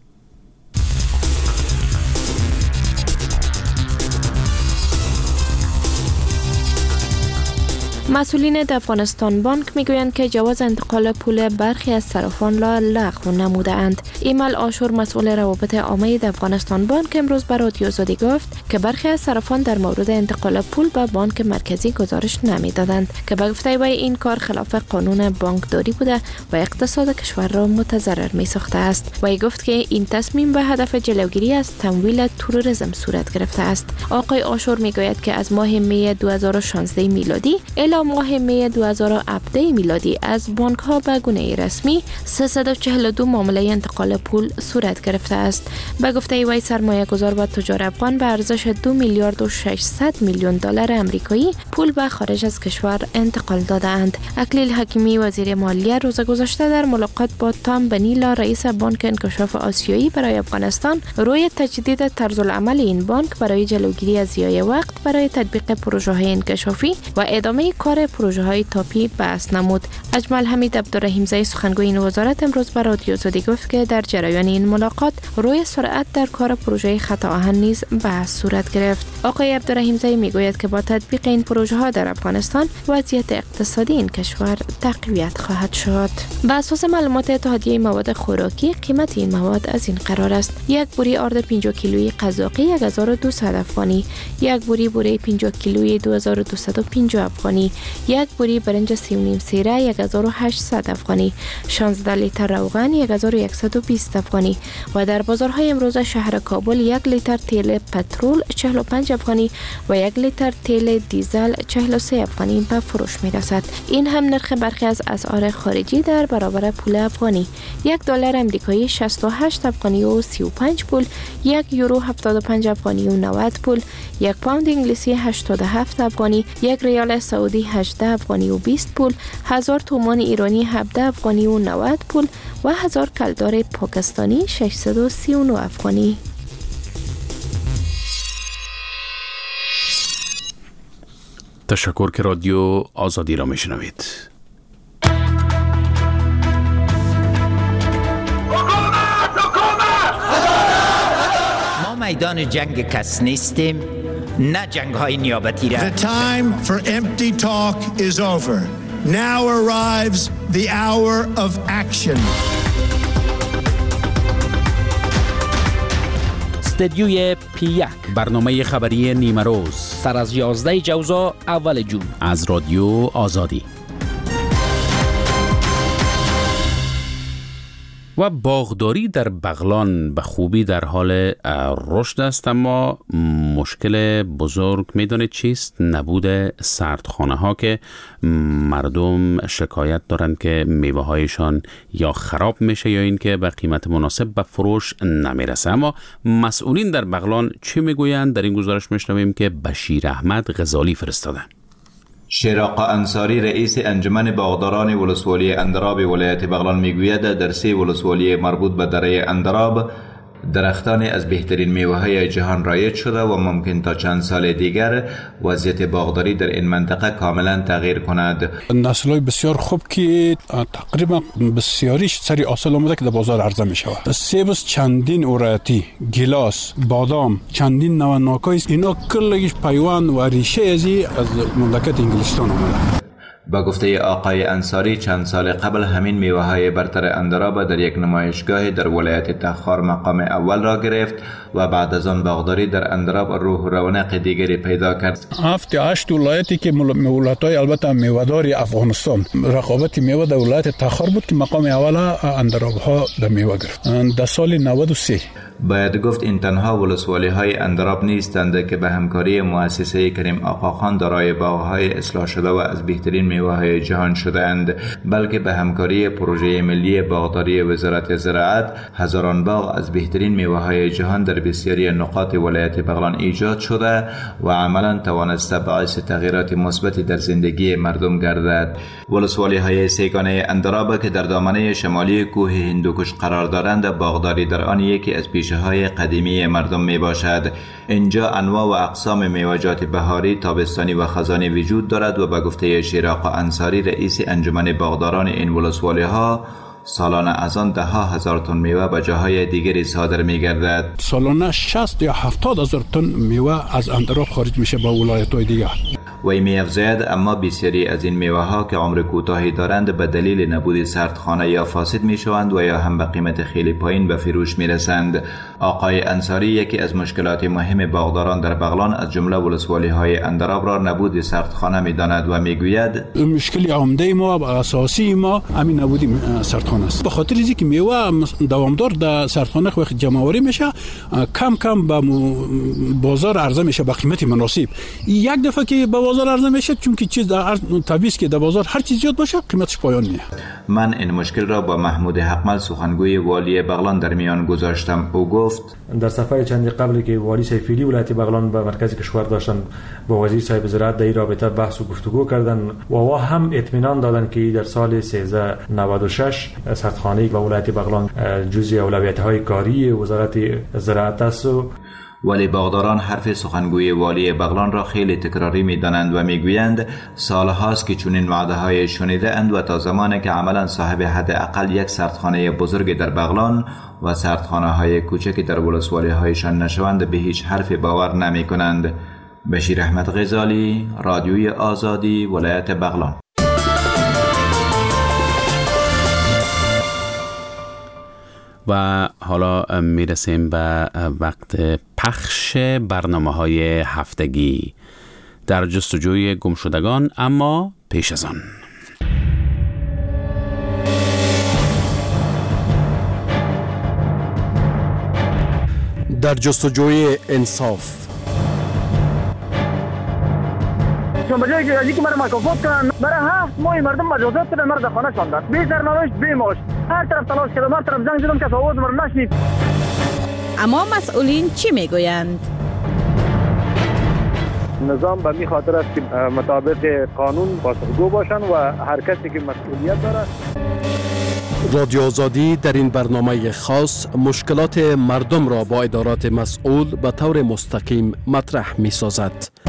مسئولین افغانستان بانک میگویند که جواز انتقال پول برخی از صرافان را لغو نموده‌اند. ایمل آشور مسئول روابط عامه افغانستان بانک امروز به رادیو آزادی گفت که برخی از صرافان در مورد انتقال پول به بانک مرکزی گزارش نمیدادند که به گفته وی این کار خلاف قانون بانکداری بوده و اقتصاد کشور را متضرر می ساخته است. وی گفت که این تصمیم به هدف جلوگیری از تمویل تروریسم صورت گرفته است. آقای آشور میگوید که از ماه می دو هزار و شانزده میلادی الی ماه می دو هزار و هفده میلادی از بانک ها به گونه رسمی سیصد و چهل و دو معامله انتقال پول صورت گرفته است. به گفته وی سرمایه گذار و تجار افغان به ارزش دو میلیارد و ششصد میلیون دلار آمریکایی پول به خارج از کشور انتقال دادند. اکلیل حکیمی وزیر مالیه روز گذشته در ملاقات با تام بنیلا رئیس بانک انکشاف آسیایی برای افغانستان روی تجدید طرز العمل این بانک برای جلوگیری از ضیاع وقت برای تطبیق پروژه های انکشافی و ادامه کار پروژه های تاپی بحث نمود. اجمل حمید عبدالرحیم زی سخنگوی این وزارت امروز به رادیو آزادی گفت که در جریان این ملاقات روی سرعت در کار پروژه خط آهن نیز بحث صورت گرفت. آقای عبدالرحیم زی میگوید که با تطبیق این پروژه ها در افغانستان وضعیت اقتصادی این کشور تقویت خواهد شد. بر اساس معلومات اتحادیه مواد خوراکی قیمت این مواد از این قرار است: یک بوری آرد پنجاه کیلویی قزاقی یک هزار و دویست افغانی، یک بوری بوره پنجاه کیلویی دو هزار و دویست و پنجاه افغانی، یک بوری برنج سی و نیم سیره یک هزار و هشتصد افغانی، شانزده لیتر روغن یک هزار و صد و بیست افغانی و در بازارهای امروز شهر کابل یک لیتر تیل پترول چهل و پنج افغانی و یک لیتر تیل دیزل چهل و سه افغانی به فروش می رسد. این هم نرخ برخی از اسعار خارجی در برابر پول افغانی: یک دلار آمریکایی شصت و هشت افغانی و سی و پنج پول، یک یورو هفتاد و پنج افغانی و نود پول، یک پوند انگلیسی هشتاد و هفت افغانی، یک ریال سعودی هجده افغانی و بیست پول، هزار تومان ایرانی هفده افغانی و نود پول و هزار کلدار پاکستانی ششصد و سی و نه افغانی. تشکر که رادیو آزادی را میشنوید. میدان جنگ کس نیستیم، نه جنگ های نیابتی را. The time for empty talk is over. Now arrives the hour of action. استدیوی پی یک، برنامه خبری نیمه روز، سر از یازده جوزا اول جون، از رادیو آزادی. و باغداری در بغلان به خوبی در حال رشد است، اما مشکل بزرگ میدونید چیست؟ نبود سردخانه ها که مردم شکایت دارند که میوه هایشان یا خراب میشه یا اینکه به قیمت مناسب به فروش نمیرسه. اما مسئولین در بغلان چی میگویند؟ در این گزارش میشنویم که بشیر احمد غزالی فرستاده. شیراق انصاری رئیس انجمن باغداران ولسوالی اندراب ولایت بغلان میگوید در سه ولسوالی مربوط به دره اندراب درختان از بهترین میوه‌های جهان رایج شده و ممکن تا چند سال دیگر وضعیت باغداری در این منطقه کاملا تغییر کند. نسل‌های بسیار خوب که تقریبا بسیاریش سری حاصل آمده که در بازار عرضه می شود. سیب چندین اورایتی، گیلاس، بادام، چندین نوع ناکای اینا کلش پیوند و ریشه ازی از مملکت انگلستان آمده. با گفته آقای انصاری چند سال قبل همین میوه‌های برتر اندراب در یک نمایشگاه در ولایت تخار مقام اول را گرفت و بعد از آن باغداری در اندراب روح و رونق دیگری پیدا کرد. هفت هشت ولایتی که ولایت‌های البته میوه‌دار افغانستان رقابت میوه در ولایت تخار بود که مقام اول اندراب ها در میوه گرفت در سال نود و سه. باید گفت این تنها ولسوالی های اندراب نیستند که به همکاری مؤسسه کریم آقاخان دارای باغ‌های اصلاح شده و از بهترین میوه‌های جهان شده‌اند، بلکه به همکاری پروژه ملی باغداری وزارت زراعت هزاران باغ از بهترین میوه‌های جهان در بسیاری نقاط ولایت بغلان ایجاد شده و عملاً توانسته باعث تغییرات مثبتی در زندگی مردم گردد. ولسوالی های سیگانه اندراب که در دامنه شمالی کوه هندوکش قرار دارند، باغداری در آن یکی از پیشه های قدیمی مردم می باشد. اینجا انواع و اقسام میوه‌جات بهاری، تابستانی و خزانی وجود دارد و به گفته شیراق انصاری رئیس انجمن باغداران این ولسوالی ها سالانه از آن ده ها هزار تن میوه به جاهای دیگری صادر می گردد. سالانه شصت یا هفتاد هزار تن میوه از اندراب خارج میشه با ولایت‌های دیگه. وی می افزاید اما بسیاری از این میوه ها که عمر کوتاهی دارند به دلیل نبود سردخانه یا فاسد می شوند و یا هم به قیمت خیلی پایین به فروش می رسند. آقای انصاری یکی از مشکلات مهم باغداران در بغلان از جمله ولسوالی های اندراب را نبود سردخانه می داند و می گوید مشکل عمده ما و اساسی ما همین نبود سردخانه است. به خاطر اینکه میوه دوامدار در سردخانه وقت جمع آوری میشه کم کم به بازار عرضه میشه به قیمت مناسب. یک دفعه که به بازار عرضه میشه چون که چیز در طبیعی است که در بازار هر چیز زیاد باشه قیمتش پایان میه. من این مشکل را با محمود حقمل سخنگوی والی بغلان در میان گذاشتم. او گفت در سفر چندی قبلی که والی سیفیلی ولایت بغلان به مرکز کشور داشتن با وزیر صاحب زراعت در این رابطه بحث و گفتگو کردن و وا هم اطمینان دادن که در سال سیزده نود و شش سردخانه و ولایت بغلان جزء اولویت‌های کاری وزارت زراعت است. ولی باغداران حرف سخنگوی والی بغلان را خیلی تکراری می دانند و می گویند سال هاست که چنین وعده های شنیده اند و تا زمانی که عملا صاحب حداقل یک سردخانه بزرگ در بغلان و سردخانه های کوچکی در ولسوالی هایشان نشوند به هیچ حرف باور نمی کنند. بشیر احمد غزالی، رادیوی آزادی، ولایت بغلان. و حالا میرسیم به وقت پخش برنامه‌های هفتگی در جستجوی گمشدگان، اما پیش از آن در جستجوی انصاف. چون بجای که ازی که مرا مکافات کنن برای هفت ماه مردم مجازات کردن، مرا در خانه شاندن بی سرنوشت بی معاش. هر طرف تلاش کردم، هر طرف زنگ زدم که آواز مرا نشنید. اما مسئولین چی میگویند؟ نظام به می خاطر است که مطابق قانون پاسخگو باشن و هر کسی که مسئولیت داره. رادیو آزادی در این برنامه خاص مشکلات مردم را با ادارات مسئول به طور مستقیم مطرح می سازد.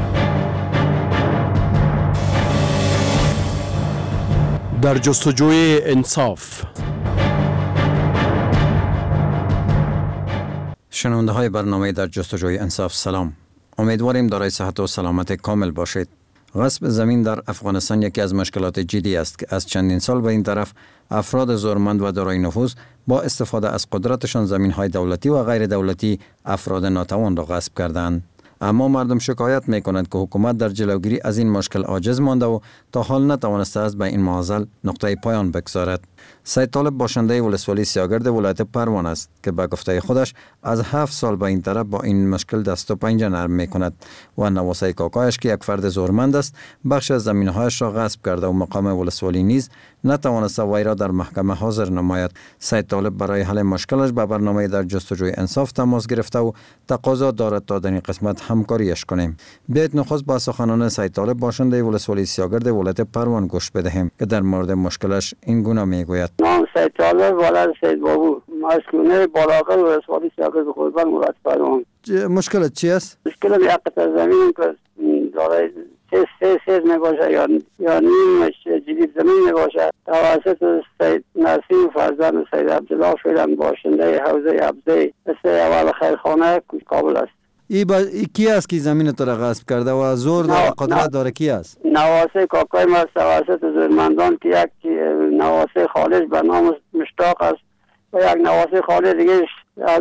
در جستجوی انصاف. شنونده های برنامه در جستجوی انصاف سلام. امیدواریم دارای صحت و سلامت کامل باشید. غصب زمین در افغانستان یکی از مشکلات جدی است که از چندین سال به این طرف افراد زورمند و دارای نفوذ با استفاده از قدرتشان زمین های دولتی و غیر دولتی افراد ناتوان را غصب کردند. اما مردم شکایت می کنند که حکومت در جلوگیری از این مشکل عاجز مانده و تا حال نتوانسته است به این معضل نقطه پایان بگذارد. سید طالب باشنده ولسوالی سیاگرد ولایت پروان است که به گفته خودش از هفت سال به این طرف با این مشکل دست و پنجه نرم می کند و نواسه کاکایش که یک فرد زورمند است بخش از زمینهایش را غصب کرده و مقام ولسوالی نیز نتوانسته وی را در محکمه حاضر نماید. سید طالب برای حل مشکلش به برنامه در جستجوی انصاف تماس گرفته و تقاضا دارد تا در این قسمت همکاریش کنیم. بیایید نخست با سخنان سید طالب باشنده ولسوالی سیاگرد ولایت پروان گوش بدهیم که در مورد مشکلش این گونه میگوید. نام سید طالب ولد سید بابو، مسئول بالاغر ولسوالی سیاگرد خودبان ولایت پروان. مشکلت چی است؟ مشکل یک قطعه زمین که دارای سه سه سه میباشه یا یا نیمش جدید زمین میباشه توسط سید نسیم فرزند سید عبدالله فعلا باشنده حوزه ابزه سه اول خیرخانه کابل است. ای با ای کی است که زمین تو را غصب کرده و زور داره قدرت داره کی است؟ نواسه کاکای ما توسط زورمندان که یک نواسه خالص به نام مشتاق است و یک نواسه خالص دیگه از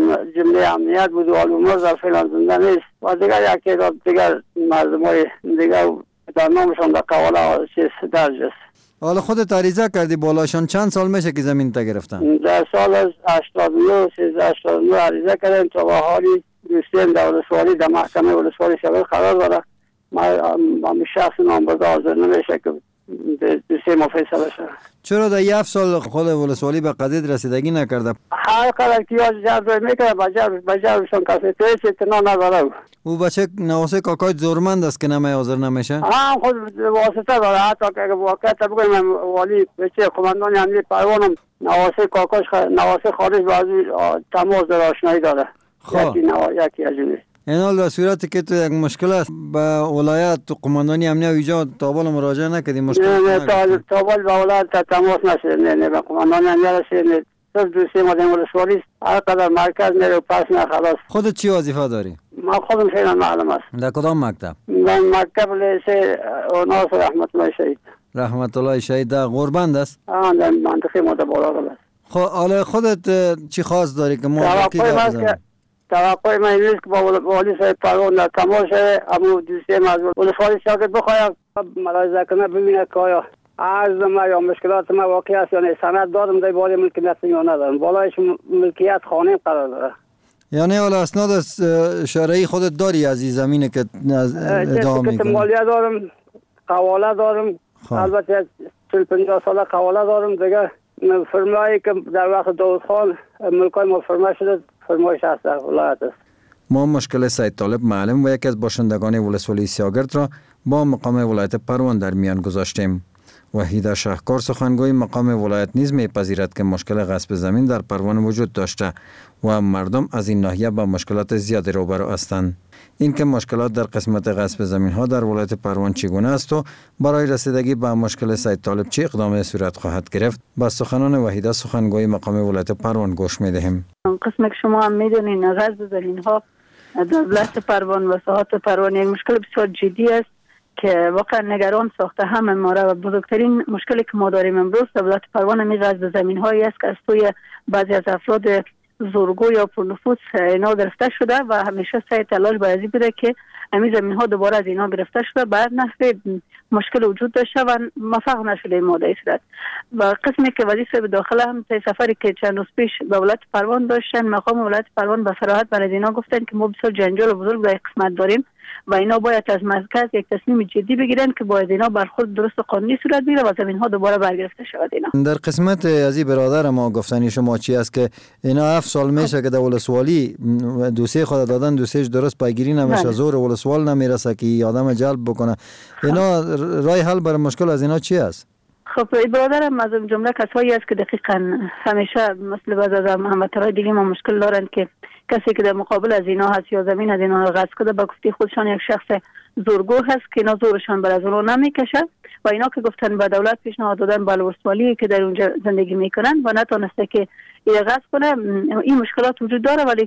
جمله امنیت بود و علومر در فعلا زنده نیست و دیگر یک تعداد دیگر مردم های دیگر در نامشان در قواله چیز درج است. حالا خودت عریضه کردی بالاشان چند سال میشه که زمین تا گرفتن؟ در سال از هشتاد و نه سیزده هشتاد و نه عریضه کردیم تا به حالی دوستیم در ولسوالی در محکمه ولسوالی شغل قرار داره. ما هم شخص نامبرده حاضر نمیشه که دوستی ما فیصله شد. چرا در یفت سال خود ولسوالی به قضیه رسیدگی نکرده؟ هر قدر که یاد جبر میکنه بجبرشان کسی تویش اتنا نداره. او بچه نواسه کاکای زورمند است که نمی حاضر نمیشه؟ هم خود واسطه داره. حتی که واقعا بگویم والی بچه قماندان امنیت پروانم نواسه کاکاش نواسه خارج بازی تماس در آشنایی داره. خب یکی نوا یکی از اینه. این حال در صورتی که تو یک مشکل است به ولایت تو قماندانی امنیت ایجا تابال مراجعه نکردی مشکل نه نه تابال به ولایت تماس نشد. نه نه به قماندانی امنیت رسید. صرف دوستی ما در ولسوالی هر قدر مرکز میره و پس نه خلاص. خودت چی وظیفه داری؟ ما خودم فعلا معلم است. در کدام مکتب؟ در مکتب لیسه ناصر رحمت الله شهید. رحمت الله شهید در غربند است؟ آه در منطقه ما در بالاغر است. خب حالا خودت چی خواست داری که ما کی بزنیم؟ توقع من نیست که با والی صاحب پروان در تماس شده اما دوستی ما از ولسوالی شاگرد بخوایم ملاحظه کنه ببینه که آیا عرض ما یا مشکلات ما واقعی است یا نه. سند دارم در بالای ملکیت یا ندارم. بالایش ملکیت خانه قرار داره. یعنی حالا اسناد شرعی خودت داری از این زمینه که ادعا میکنی؟ مالیه دارم، قواله دارم. البته چهل پنجاه ساله قواله دارم دیگه. فرمایی که در وقت داود خان ملکای ما فرما شده فرمایش هست در ولایت است. ما مشکل سید طالب معلم و یکی از باشندگان ولسوالی سیاگرد را با مقام ولایت پروان در میان گذاشتیم. وحیده شهکار سخنگوی مقام ولایت نیز میپذیرد که مشکل غصب زمین در پروان وجود داشته و مردم از این ناحیه با مشکلات زیادی روبرو هستند. این که مشکلات در قسمت غصب زمین ها در ولایت پروان چگونه است و برای رسیدگی به مشکل سید طالب چه اقدامی صورت خواهد گرفت با سخنان وحیده سخنگوی مقام ولایت پروان گوش میدهیم. قسمی که شما هم میدونین غصب زمین ها در ولایت پروان و ساحات پروان یک مشکل بسیار جدی است که واقعا نگران ساخته همه ما را و بزرگترین مشکلی که ما داریم امروز در ولایت پروان می غصب زمین هایی است که از توی بعضی از افراد زورگو یا پرنفوذ اینا گرفته شده و همیشه سعی تلاش باید بوده که همین زمین ها دوباره از اینا گرفته شده. بعد نحوه مشکل وجود داشته و موفق نشده ما در صورت و قسمی که وزیر به داخل هم تا سفری که چند روز پیش به ولایت پروان داشتن مقام ولایت پروان به صراحت برای اینا گفتن که ما بسیار جنجال بزرگ در قسمت داریم و اینا باید از مرکز یک تصمیم جدی بگیرن که باید اینا برخورد درست و قانونی صورت بگیره و زمین ها دوباره برگرفته شود. اینا در قسمت از این برادر ما گفتنی شما چی است که اینا هفت سال میشه که در ولسوالی دوسیه خود دادن دوسیش درست پیگیری نمیشه، زور ولسوال نمیرسه که آدم جلب بکنه. اینا راه حل برای مشکل از اینا چی است؟ خب برادرم از جمله کسایی است که دقیقاً همیشه مثل بعض از هموطنان دیگه ما مشکل دارن که کسی که در مقابل از اینا هست یا زمین از اینا غصب کرده با گفته خودشان یک شخص زورگو هست که اینا زورشان بر از اونو نمیکشه و اینا که گفتن به دولت پیشنهاد دادن به ولسوالی که در اونجا زندگی میکنن و نتونسته که این غصب کنه. این مشکلات وجود داره ولی که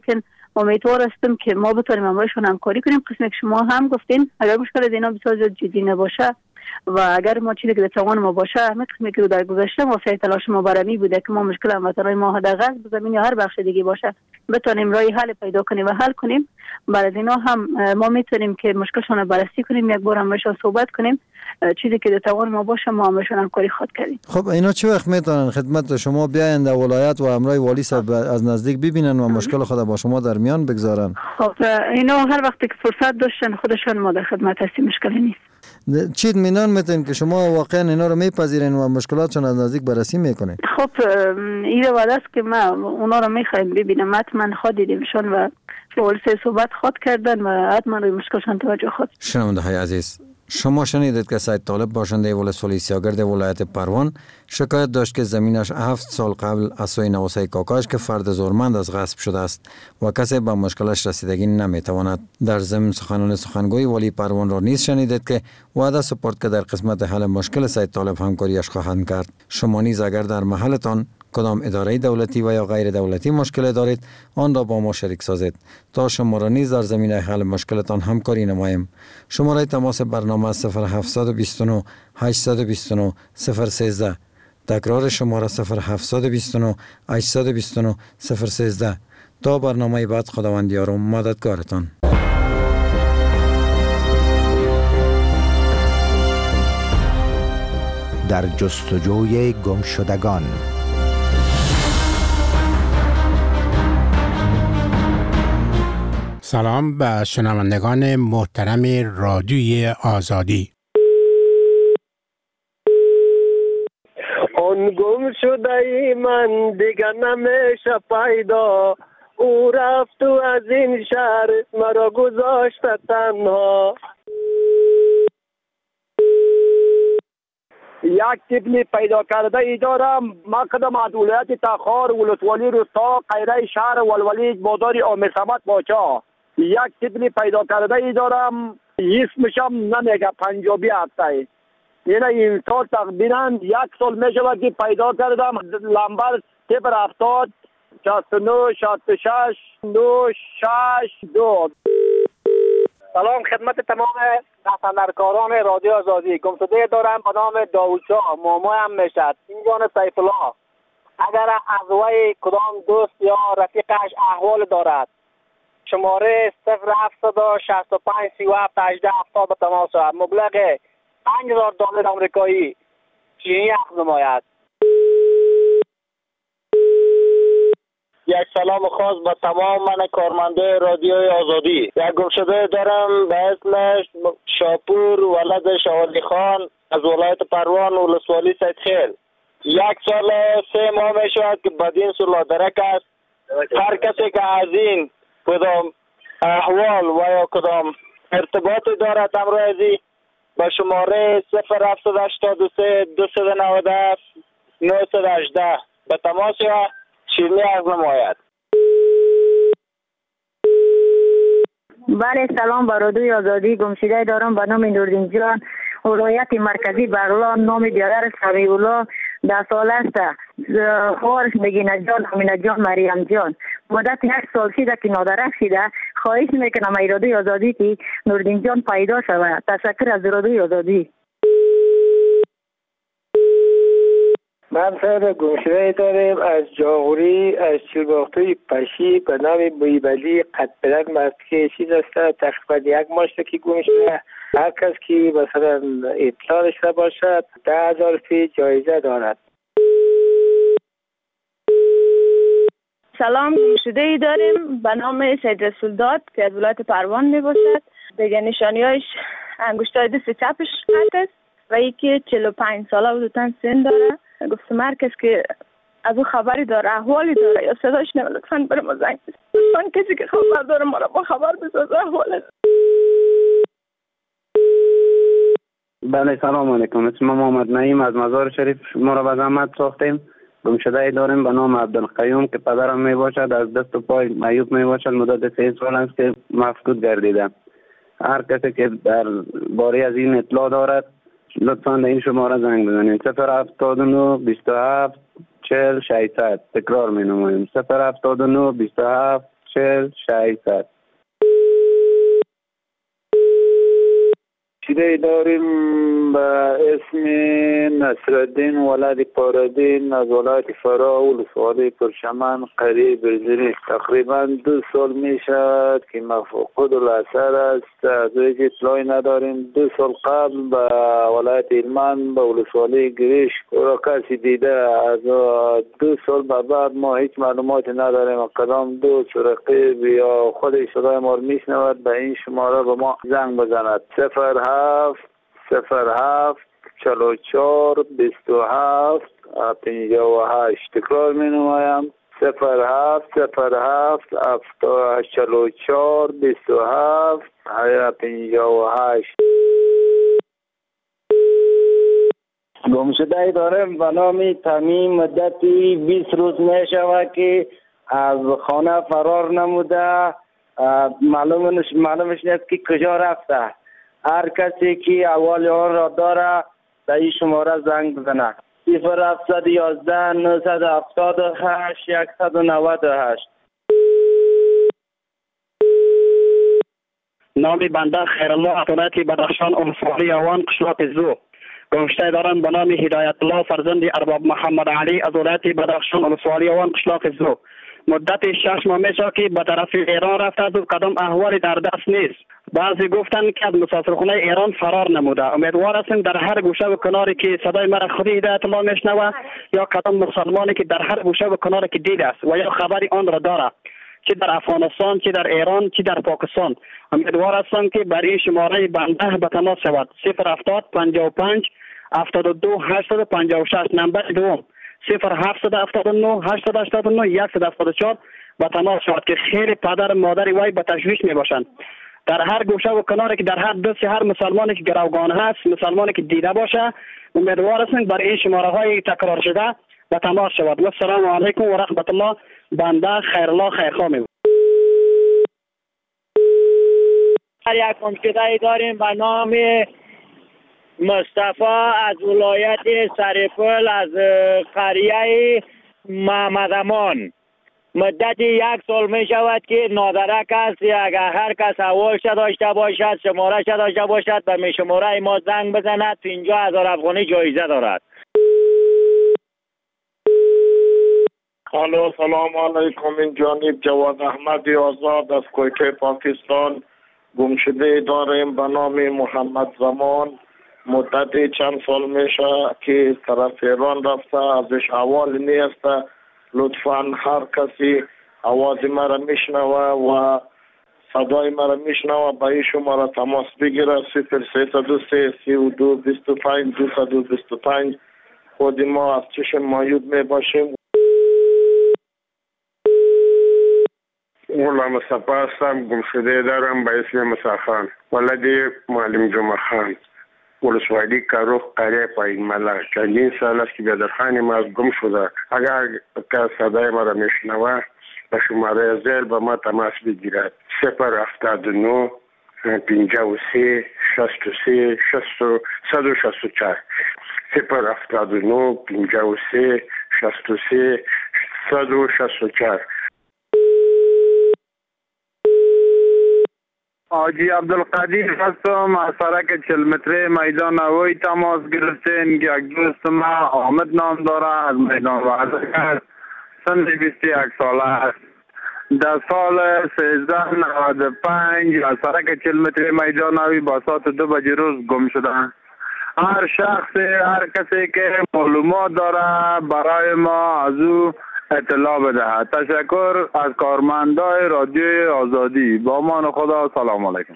امیدوار هستم که ما بتونیم امروزشون همکاری کنیم. قسمی که شما هم گفتین اگر مشکل از اینا بسیار زیاد جدی نباشه و اگر ما چیزی که در توان ما باشه، همه قسمی که در گذشته ما سعی تلاش ما برمی بوده که ما مشکل هموطنان ما در غزه زمین یا هر بخش دیگه باشه بتونیم راه حل پیدا کنیم و حل کنیم. برای از اینا هم ما میتونیم که مشکلشون رو بررسی کنیم، یک بار هم بهشون صحبت کنیم، چیزی که در توان ما باشه ما همشون همکاری خود کردیم. خب اینا چه وقت میتونن خدمت شما بیاین در ولایت و امرای والی صاحب از نزدیک ببینن و مشکل خود با شما در میان بگذارن؟ خب اینا هر وقت که فرصت داشتن خودشون ما در خدمت هستیم، مشکلی نیست. چی اطمینان میتونین که شما واقعا اینا رو میپذیرین و مشکلاتشون از نزدیک بررسی میکنین؟ خب این وعده است که ما اونا رو میخوایم ببینم، حتما خود دیدیمشون و فولسه صحبت خود کردن و حتما روی مشکلشون توجه خود. شنونده های عزیز، شما شنیدید که سید طالب باشنده ولسوالی سیاگرد ولایت پروان شکایت داشت که زمینش هفت سال قبل از سوی نواسه کاکاش که فرد زورمند از غصب شده است و کسی به مشکلش رسیدگی نمیتواند. در ضمن سخنان سخنگوی والی پروان را نیز شنیدید که وعده سپرد که در قسمت حل مشکل سید طالب همکاریش خواهند کرد. شما نیز اگر در محلتان کدام اداره دولتی و یا غیر دولتی مشکل دارید آن را با ما شریک سازید تا شما را نیز در زمینه حل مشکلتان همکاری نماییم. شماره تماس برنامه صفر هفت دو نه هشت دو نه صفر یک سه. تکرار شماره صفر هفت دو نه هشت دو نه صفر یک سه. تا برنامه بعد خداوند یار و مددگارتان. در جستجوی گم شدگان. سلام به شنوندگان محترم رادیوی آزادی. آن گم شده ای من دیگر نمیشه پیدا، او رفت و از این شهر مرا گذاشت تنها. یک طفلی پیدا کرده ای دارم، مقدم از ولایت تخار ولسوالی روستا قیره شهر ولولی بازار آمیر صمد باچا. یک طفلی پیدا کرده ای دارم، اسمشم نمیگه پنجابی هسته. اینه این سال تقریبا یک سال میشه که پیدا کردم. لمبر صفر هفتاد شست و نه شست و شش نه شش دو. سلام خدمت تمام نفندرکاران رادیو آزادی. گمشده دارم به نام داوود شاه، مامای هم میشد اینجان سیف الله. اگر از وی کدام دوست یا رفیقش احوال دارد شماره صفر هفت شصت و پنج سی و هفت هجده هفتاد به تماس شود. مبلغ پنج هزار دلار آمریکایی چینی اخذ نماید. یک سلام خاص به تمام من کارمنده رادیوی آزادی. یک گمشده دارم به اسمش شاپور ولد شوالی خان از ولایت پروان ولسوالی سید خیل. یک سال سه ماه می شود که بدین سلادرک است. هر کسی که از این کدام احوال و یا کدام ارتباطی دارد امروزی با شماره صفر هفت هشتاد و سه دویست و نود و هفت نهصد و هجده به تماس یا شیرینی از نماید. بله سلام به رادیوی آزادی. گمشده دارم به نام نوردین جان، ولایت مرکزی بغلان. نام دیگر سمیع الله. ده سال است. خواهرش نگینه جان، امینه جان، مریم جان. مدت هشت سال شده که نادرک شده. خواهش میکنم ای رادیوی آزادی که نوردین جان پیدا شود. تشکر از رادیوی آزادی. من صاحب گمشده داریم از جاغوری از چلباختوی پشی به نام بویبلی قد پدر مرد که چیز است. تقریبا یک ماشته که گمشده. هر کس که مثلا اطلاع داشته باشد ده هزار فی جایزه دارد. سلام گمشده ای داریم به نام سید رسول داد که از ولایت پروان می باشد. دیگه نشانی هایش انگشتای دست چپش قطع است و یکی چهل و پنج ساله و دوتن سن داره. گفتم هر کس که از او خبری داره احوالی داره یا صداش نمه لطفاً برای ما زنگ بزن. لطفاً کسی که خبر داره ما را با خبر بسازه احواله. بله سلام علیکم. اسم محمد نعیم از مزار شریف شما را به زحمت ساختیم. گمشده ای داریم به نام عبدالقیوم که پدرم می باشد، از دست و پای معیوب می باشد. مدت سه سال است که مفقود گردیده. هر کسی که در باره از این اطلاع دارد لطفاً در این شماره زنگ بزنید. صفر هفتاد و نه بیست و هفت چهل ششصد. تکرار می نماییم صفر هفتاد و نه بیست و هفت چهل ششصد. چیزی داریم به اسم نصرالدین ولد پارادین از ولایت فرا ولسوالی پرچمن قریه برزنی. تقریبا دو سال می شود که مفقود الاثر است، از وجه اطلاعی نداریم. دو سال قبل به ولایت هلمند به ولسوالی گریش او کسی دیده. از دو سال به بعد ما هیچ معلوماتی نداریم کدام دو رقیب یا خود صدای ما رو میشنود به این شماره به ما زنگ بزند. صفر هفت صفر هفت چهل و چهار بیست و هفت پنجاه و هشت. تکرار می نمایم: صفر هفت صفر هفت چهل و چهار بیست و هفت پنجاه و هشت. گمشده دارم به نام تمیم. مدتی بیست روز می شود که از خانه فرار نموده. معلومش معلومش نیست که کجا رفته. هر کسی که اول آن را داره به این شماره زنگ بزنه: صفر هفتصد و یازده نهصد و هفتاد و هشت صد و نود و هشت. نام بنده خیرالله از ولایت بدخشان ولسوالی اوان قشلاق زو. گمشته دارم به نام هدایت الله فرزند ارباب محمد علی از ولایت بدخشان ولسوالی اوان قشلاق زو. مدت شش ماه میشه که به طرف ایران رفته و کدام احوالی در دست نیست. بعضی گفتن که از مسافرخانه ایران فرار نموده. امیدوار هستیم در هر گوشه و کناری که صدای مرا خودی هدایت الله میشنوه یا کدام مسلمانی که در هر گوشه و کناری که دیده است و یا خبری آن را داره، چه در افغانستان، چه در ایران، چه در پاکستان، امیدوار هستم که برای شماره بنده به تماس شود: صفر هفتاد پنجاه و پنج هفتاد و دو هشتصد و پنجاه و شش. نمبر دوم: صفر هفتصد و هفتاد و نه هشتصد و هشتاد و نه صد و هفتاد و چهار به تماس شود که خیلی پدر مادر وی به تشویش می باشند. در هر گوشه و کناری که در هر دست هر مسلمانی که گروگان هست، مسلمانی که دیده باشه، امیدوار هستیم برای این شماره های تکرار شده به تماس شود. و السلام علیکم و رحمت الله. بنده خیرالله خیرخواه می. یک گمشده داریم به نام مصطفی از ولایت سرپل از قریه محمد امان. مدت یک سال می شود که نادرک است. اگر هر کس اولش داشته باشد، شمارش داشته باشد، به می شماره ما زنگ بزند. پنجاه هزار افغانی جایزه دارد. الو، سلام علیکم. این جانب جواد احمد آزاد از کویته پاکستان. گمشده داریم به نام محمد زمان. مدت چند سال میشه که طرف ایران رفته، ازش احوال نیست. لطفاً هر کسی آواز مرا میشنوه و صدای مرا میشنوه به این شماره تماس بگیره: صفر سیصد و سه سی و دو بیست و پنج دویست و بیست و پنج. خود ما از چشم مایوب میباشیم. غلام مصطفی هستم. گمشده دارم به اسم مسافان ولد معلم جمعه خان ولسوالی کاروخ قریه پایین ملا. چندین سال است که بیادرخان ما از گم شده. اگر که صدای ما را میشنوه به شماره زیر به ما تماس بگیرد: صفر هفتاد و نه پنجاه و سه شصت و سه صد و شصت و چهار. صفر هفتاد و نه پنجاه و سه شصت و سه صد و شصت و چهار. حاجی عبدالقدیر هستم از سرک چهل متری میدان نوی تماس گرفتین. یک دوست ما حامد نام داره از میدان ورزش است. سن بیست و یک ساله است. در سال سیزده نود و پنج از سرک چهل متری میدان نوی با ساعت دو بجه روز گم شدن. هر شخص هر کسی که معلومات داره برای ما از او اطلاع بده. تشکر از کارمندای رادیوی آزادی. با امان خدا. سلام علیکم.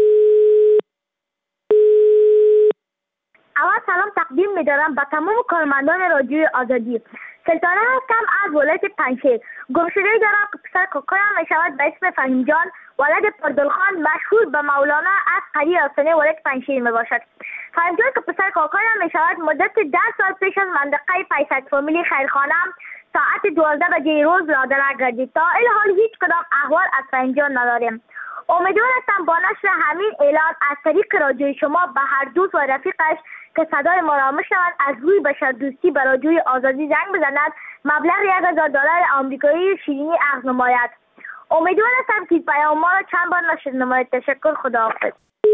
اول سلام تقدیم می‌دارم به تمام کارمندان رادیوی آزادی. سلطانه هستم از ولایت پنجشیر. گمشده دارم که پسر کاکایم میشود به اسم فهیم جان ولد پردلخان مشهور به مولانا از قریه افسانه ولایت پنجشیر میباشد. فهیم جان که پسر کاکایم میشود مدت ده سال پیش از منطقه پیصد فامیلی خیرخانم ساعت دوازده بجه روز لادرک گردید. تا این حال هیچ کدام احوال از فهیم جان نداریم. امیدوار هستم با نشر همین اعلان از طریق رادیوی شما به هر دوست و رفیقش که صدای ما را میشنوند از روی بشردوستی به رادیوی آزادی زنگ بزند، مبلغ یک هزار دلار آمریکایی شیرینی عرض نماید. امیدوار هستم که پیام ما را چند بار نشر نمایید. تشکر. خداحافظ.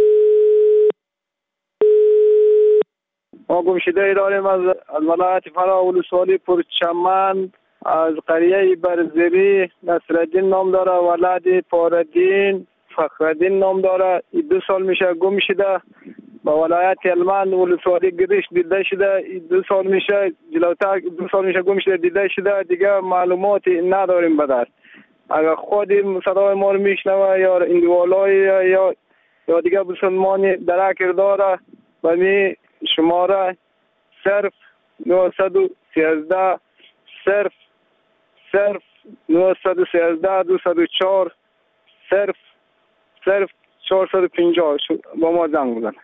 ما گمشده داریم از ولایت فرا ولسوالی پرچمن، از قریه برزیری. نصرالدین نام داره، ولد پاردین فخردین نام داره. دو سال میشه گم شده. با ولایت هلمند ولسوالی گریش دیده شده. دو سال میشه جلوتر دو سال میشه گم شده دیده شده. دیگه معلوماتی نداریم به دست. اگر خودی صدای ما رو میشنوه یا اندوالای یا یا دیگه مسلمانی درک داره و می شماره صرف نهصد و سیزده صرف صرف نهصد و سیزده دویست و چهار صرف صرف چهارصد و پنجاه با ما زنگ بزن.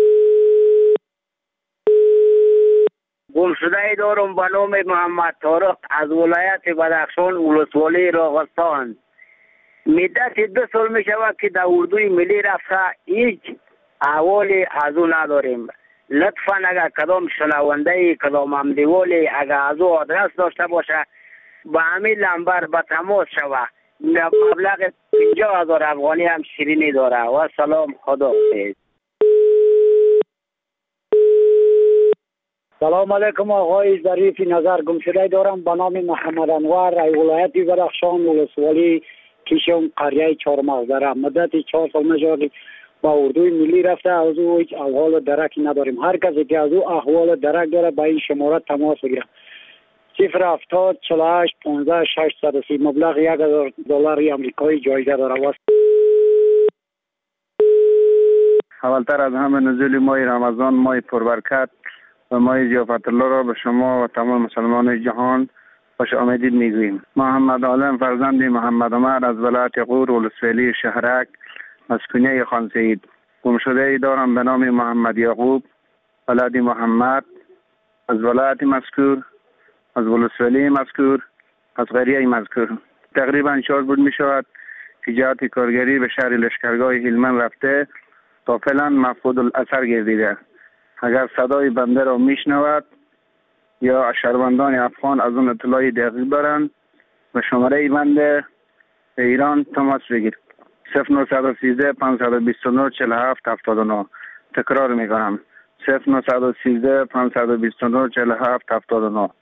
گمشده دارم به نام محمد طارق از ولایت بدخشان ولسوالی راغستان. مدت دو سال می شود که در اردوی ملی رفته هیچ احوالی از او نداریم. لطفاً اگر کدام شنونده کدام همدیوالی اگر از او آدرس داشته باشه به همین لمبر به تماس شوه. مبلغ پنجاه هزار افغانی هم شیرینی داره. و سلام. خداحافظ. سلام علیکم آقای ظریف نظر. گمشده دارم به نام محمد انور ای ولایت بدخشان ولسوالی کیشم قریه چهارمغزره. مدت چهار سال میشود با اردوی ملی رفته. از او هیچ احوال درکی نداریم. هر کسی که از او احوال درک داره با این شماره تماس بگیره. صفر هفتاد چهل و هشت پانزده ششصد و سی. مبلغ یک هزار دلار آمریکایی جایزه داره. اولتر از همه نزول ماه رمضان، ماه پربرکت و ماه ضیافت الله را به شما و تمام مسلمان جهان خوش آمدید میگوییم. محمد عالم فرزند محمد عمر از ولایت غور ولسوالی شهرک مسکونیه خان سعید. گمشده ای دارم به نام محمد یعقوب ولد محمد از ولایت مذکور، از ولسوالی مذکور، از قریه مذکور. تقریبا چهار بود می شود که جهت کارگری به شهر لشکرگاه هلمند رفته تا فعلا مفقود الاثر گردیده. اگر صدای بنده را میشنود یا شهروندان افغان از اون اطلاعی دقیق دارند و شماره بنده به ایران تماس بگیر. صفر نهصد و سیزده پانصد و بیست و نه چهل و هفت هفتاد و نه. تکرار میکنم صفر نهصد و سیزده پانصد و بیست و نه چهل و هفت هفتاد و نه.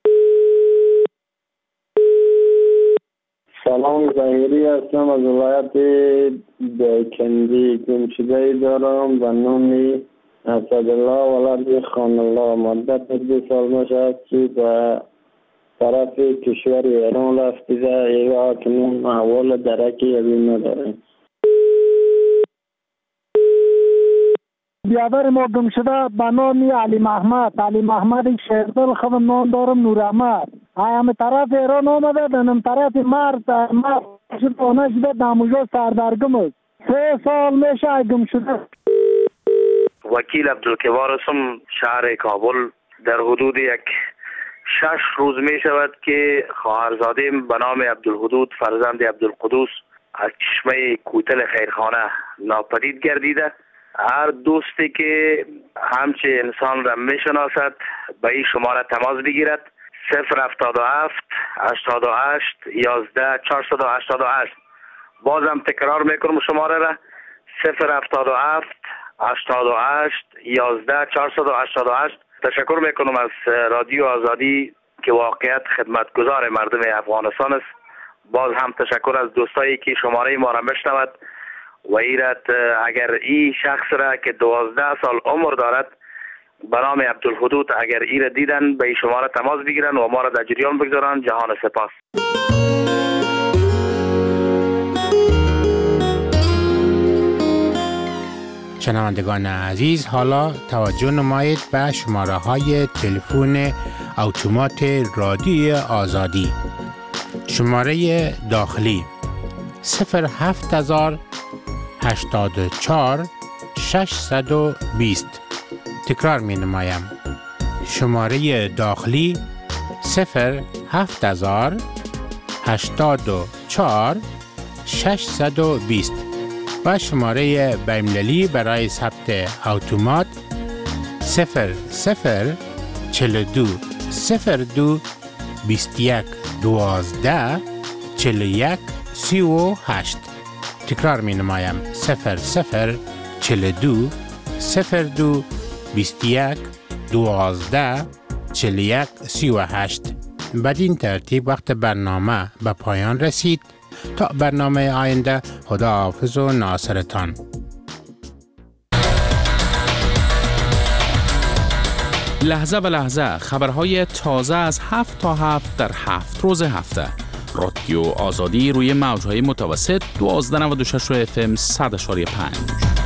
سلام، ظاهری هستم از ولایت بیکندی. گمشده دارم به نام اسدالله ولد خان الله. مدت دو سال میشد که به طرف کشور ایران رفتیده. یا کنون احوال درکی ابی نداریم. بیادر ما گم شده به نام علی محمد. علی محمد شیردل خب نام دارم نور احمد. همه طرف ایران آمده دنم طرف مرد مرد شده آنه شده دموجا سردرگم است. سه سال میشه گم شده. وکیل عبدالکبار هستم، شهر کابل. در حدود یک شش روز می شود که خواهرزادیم به نام عبدالحدود فرزند عبدالقدوس از چشمه کوتل خیرخانه ناپدید گردیده. هر دوستی که همچه انسان را می شناسد به این شماره تماس بگیرد. صفر هفتاد و هفت هشتاد و هشت یازده چهارصد و هشتاد و هشت. بازم تکرار میکنم شماره را صفر هفتاد و هفت هشتاد و هشت یازده چهارصد و هشتاد و هشت. تشکر میکنم از رادیو آزادی که واقعیت خدمتگزار مردم افغانستان است. باز هم تشکر از دوستایی که شماره ما را میشنود و ایرت اگر این شخص را که دوازده سال عمر دارد به نام عبدالحدود اگر ای را دیدن به این شماره تماس بگیرن و ما را در جریان بگذارن. جهان سپاس. شنوندگان عزیز، حالا توجه نمایید به شماره های تلفن اتومات رادیوی آزادی. شماره داخلی صفر هفت هزار هشتاد و چهار ششصد و بیست. تکرار می نمایم. شماره داخلی صفر هفت هزار هشتاد و چهار ششصد و بیست و شماره بین‌المللی برای ثبت اتومات صفر صفر چهل و دو صفر دو بیست و یک دوازده چهل و یک سی و هشت. تکرار می نمایم صفر صفر چل دو صفر دو بیست یک دوازده چل یک سی و هشت. بدین ترتیب وقت برنامه به پایان رسید. تا برنامه آینده، خداحافظ و ناصرتان. لحظه به لحظه خبرهای تازه از هفت تا هفت در هفت روز هفته. رادیو آزادی روی موجهای متوسط دوازده نود و شش اف ام صد و پنج.